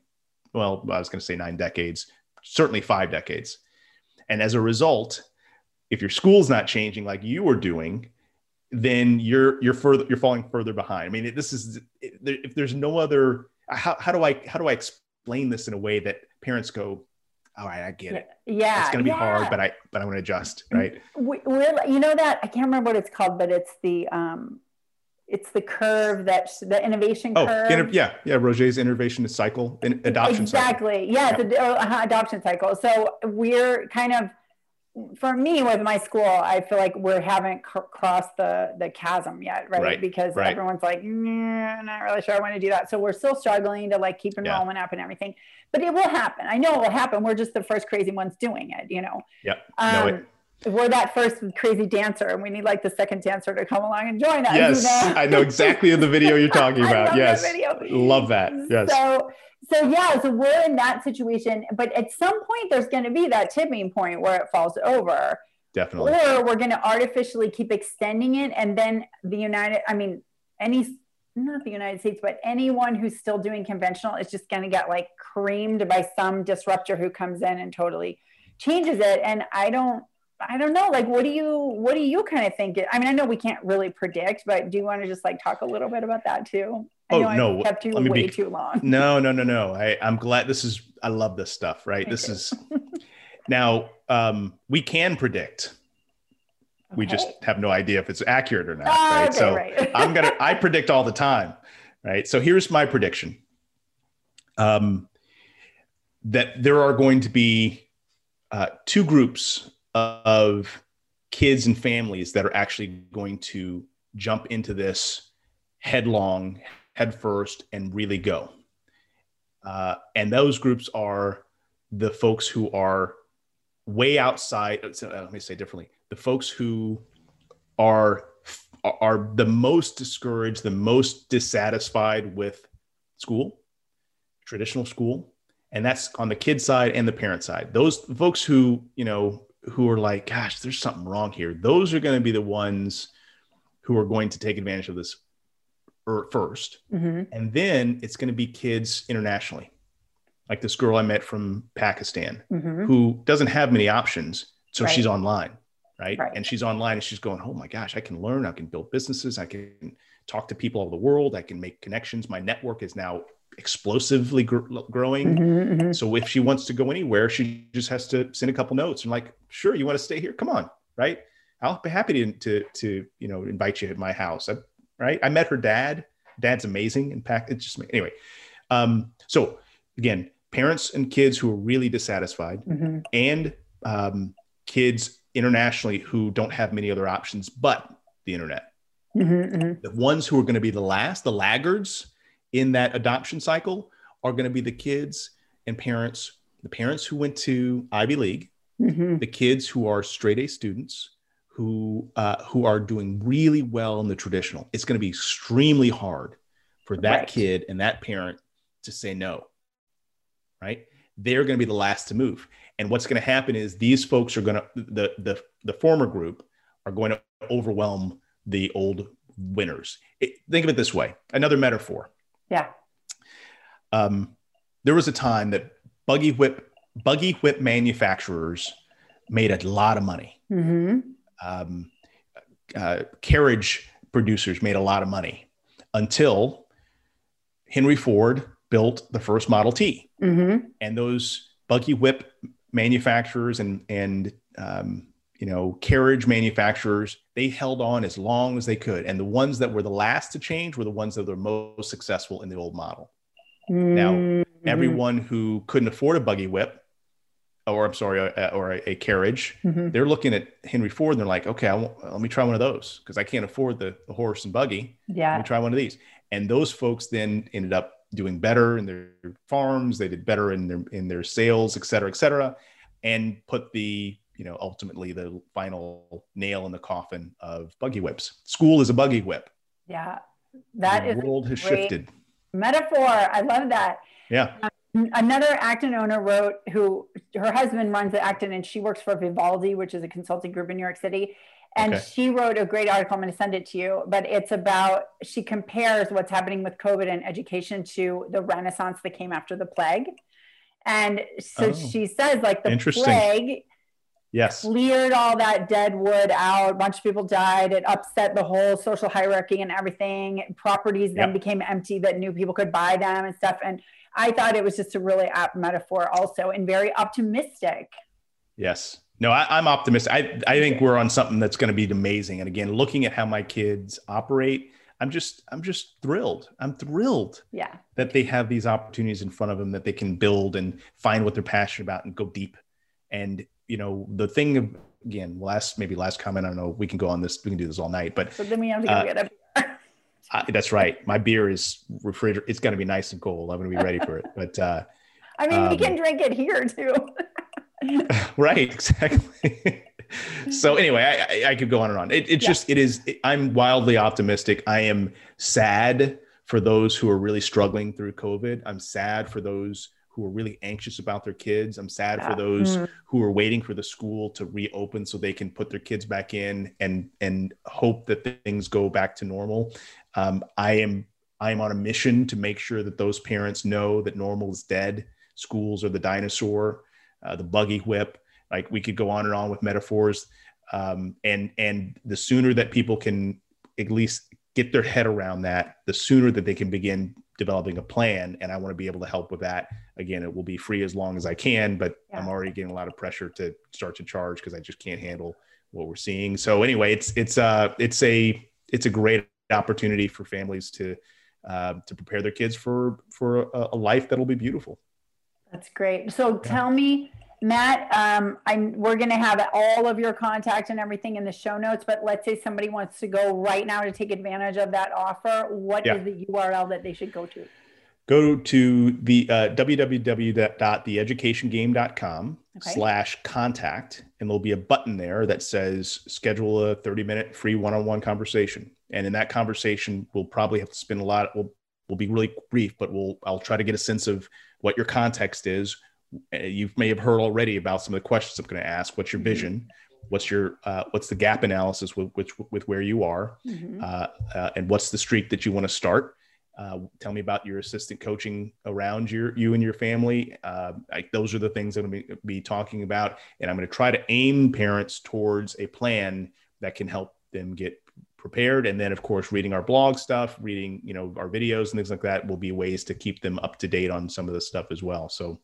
decades, certainly 5 decades. And as a result, if your school's not changing like you were doing, then you're falling further behind. I mean, if there's no other, how do I explain this in a way that parents go, all right, I get it. Yeah. It's going to be hard, but I'm going to adjust. Right. We're that I can't remember what it's called, but it's the curve the innovation curve. Roget's innovation cycle, adoption cycle. Exactly. Yeah. It's adoption cycle. So we're kind of, for me with my school, I feel like we haven't crossed the chasm yet, right? Because everyone's like, I'm not really sure I want to do that. So we're still struggling to like keep enrollment up and everything, but it will happen. I know it will happen. We're just the first crazy ones doing it, Yep. We're that first crazy dancer, and we need like the second dancer to come along and join us. Yes, I know exactly the video you're talking about. Yes, love that. Yes. So we're in that situation, but at some point there's going to be that tipping point where it falls over. Definitely. Or we're going to artificially keep extending it, and then not the United States, but anyone who's still doing conventional is just going to get like creamed by some disruptor who comes in and totally changes it. And I don't know, like, what do you kind of think? I mean, I know we can't really predict, but do you want to just like talk a little bit about that too? I kept you way too long. No. I'm glad I love this stuff, right? This is now, we can predict. We just have no idea if it's accurate or not. Ah, Right. okay, So right. I predict all the time. Right. So here's my prediction. That there are going to be two groups of kids and families that are actually going to jump into this headlong, head first, and really go. And those groups are the folks who are way outside. Let me say differently. The folks who are the most discouraged, the most dissatisfied with school, traditional school. And that's on the kid side and the parent side. Those folks who, who are like, gosh, there's something wrong here. Those are going to be the ones who are going to take advantage of this first. Mm-hmm. And then it's going to be kids internationally. Like this girl I met from Pakistan, mm-hmm. who doesn't have many options. So she's online, right? And she's online and she's going, oh my gosh, I can learn. I can build businesses. I can talk to people all over the world. I can make connections. My network is now explosively growing. Mm-hmm, mm-hmm. So if she wants to go anywhere, she just has to send a couple notes and like, sure, you want to stay here? Come on. Right. I'll be happy to invite you at my house. Right. I met her dad. Dad's amazing. In fact, it's just anyway. So again, parents and kids who are really dissatisfied, mm-hmm. and kids internationally who don't have many other options but the internet. Mm-hmm, mm-hmm. The ones who are going to be the laggards in that adoption cycle are going to be the kids and parents, the parents who went to Ivy League, mm-hmm. the kids who are straight A students, who are doing really well in the traditional. It's going to be extremely hard for that kid and that parent to say no, right? They're going to be the last to move. And what's going to happen is these folks are going to, the former group are going to overwhelm the old winners. Think of it this way, another metaphor. Yeah. There was a time that buggy whip manufacturers made a lot of money. Mm-hmm. Carriage producers made a lot of money until Henry Ford built the first Model T. Mm-hmm. And those buggy whip manufacturers and carriage manufacturers, they held on as long as they could. And the ones that were the last to change were the ones that were most successful in the old model. Mm-hmm. Now, everyone who couldn't afford a buggy whip, or a carriage, mm-hmm. they're looking at Henry Ford and they're like, okay, let me try one of those because I can't afford the horse and buggy. Yeah. Let me try one of these. And those folks then ended up doing better in their farms. They did better in their sales, et cetera, and put ultimately the final nail in the coffin of buggy whips. School is a buggy whip. Yeah. The world has shifted. Metaphor. I love that. Yeah. Another Acton owner wrote, her husband runs at Acton and she works for Vivaldi, which is a consulting group in New York City. And she wrote a great article. I'm going to send it to you, but it's about, she compares what's happening with COVID and education to the Renaissance that came after the plague. And so she says like the plague cleared all that dead wood out. A bunch of people died. It upset the whole social hierarchy and everything. Properties then became empty that new people could buy them and stuff. And I thought it was just a really apt metaphor also and very optimistic. Yes. No, I'm optimistic. I think we're on something that's going to be amazing. And again, looking at how my kids operate, I'm just thrilled. I'm thrilled that they have these opportunities in front of them that they can build and find what they're passionate about and go deep. And, the thing of, again, last comment, I don't know, we can go on this, we can do this all night, but so then we have to go get a that's right. My beer is refrigerated. It's going to be nice and cold. I'm going to be ready for it. But I mean, we can drink it here too. Right. Exactly. So anyway, I could go on and on. I'm wildly optimistic. I am sad for those who are really struggling through COVID. I'm sad for those who are really anxious about their kids. I'm sad for those who are waiting for the school to reopen so they can put their kids back in and hope that things go back to normal. I am on a mission to make sure that those parents know that normal is dead. Schools are the dinosaur, the buggy whip. Like we could go on and on with metaphors. And the sooner that people can at least get their head around that, the sooner that they can begin developing a plan. And I want to be able to help with that. Again, it will be free as long as I can, but I'm already getting a lot of pressure to start to charge because I just can't handle what we're seeing. So anyway, it's a great opportunity for families to prepare their kids for a life that'll be beautiful. That's great. So tell me, Matt, we're going to have all of your contact and everything in the show notes, but let's say somebody wants to go right now to take advantage of that offer. What is the URL that they should go to? Go to the www.theeducationgame.com/contact, and there'll be a button there that says schedule a 30-minute free one-on-one conversation. And in that conversation, we'll probably have to spend a lot. We'll be really brief, but I'll try to get a sense of what your context is. You may have heard already about some of the questions I'm going to ask. What's your vision? What's the gap analysis with where you are? And what's the streak that you want to start? Tell me about your assistant coaching around you and your family. Those are the things that I'm going to be talking about. And I'm going to try to aim parents towards a plan that can help them get prepared. And then, of course, reading our blog stuff, reading, our videos and things like that will be ways to keep them up to date on some of this stuff as well. So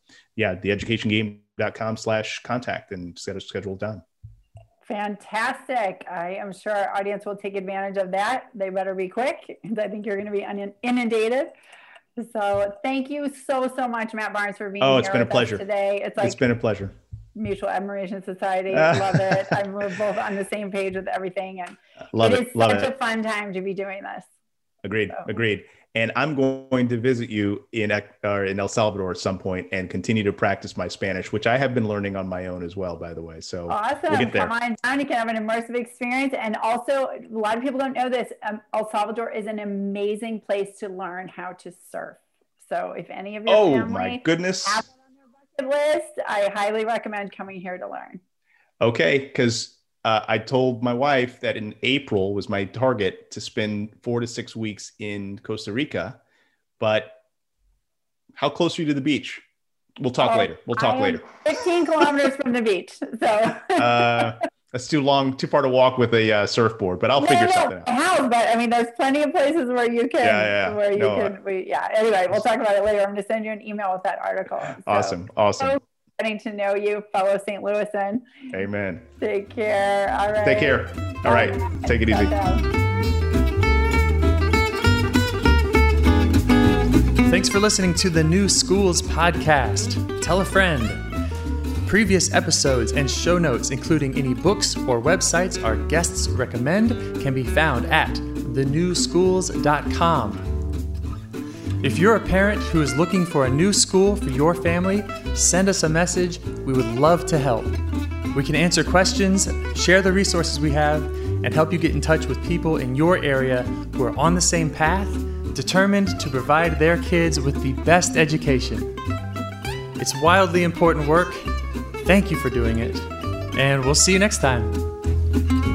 theeducationgame.com/contact and set a schedule down. Fantastic. I am sure our audience will take advantage of that. They better be quick because I think you're going to be inundated. So thank you so much, Matt Barnes, for being here. It's been a pleasure today. It's been a pleasure. Mutual Admiration Society. Love it. We're both on the same page with everything. And it's such a fun time to be doing this. Agreed. And I'm going to visit you in El Salvador at some point and continue to practice my Spanish, which I have been learning on my own as well, by the way. So awesome. We'll get there. Come on down. You can have an immersive experience. And also, a lot of people don't know this. El Salvador is an amazing place to learn how to surf. So if any of your family my goodness. have it on their bucket list, I highly recommend coming here to learn. Okay, because I told my wife that in April was my target to spend 4 to 6 weeks in Costa Rica, but how close are you to the beach? We'll talk later. 15 kilometers from the beach. So that's too far to walk with a surfboard, but I'll figure something out. But I mean, there's plenty of places where you can, Anyway, we'll talk about it later. I'm going to send you an email with that article. Awesome. Getting to know you, fellow St. Louisan. Amen. Take care. All right. Take care. All right. Take it easy. Thanks for listening to the New Schools Podcast. Tell a friend. Previous episodes and show notes, including any books or websites our guests recommend, can be found at thenewschools.com. If you're a parent who is looking for a new school for your family, send us a message. We would love to help. We can answer questions, share the resources we have, and help you get in touch with people in your area who are on the same path, determined to provide their kids with the best education. It's wildly important work. Thank you for doing it, and we'll see you next time.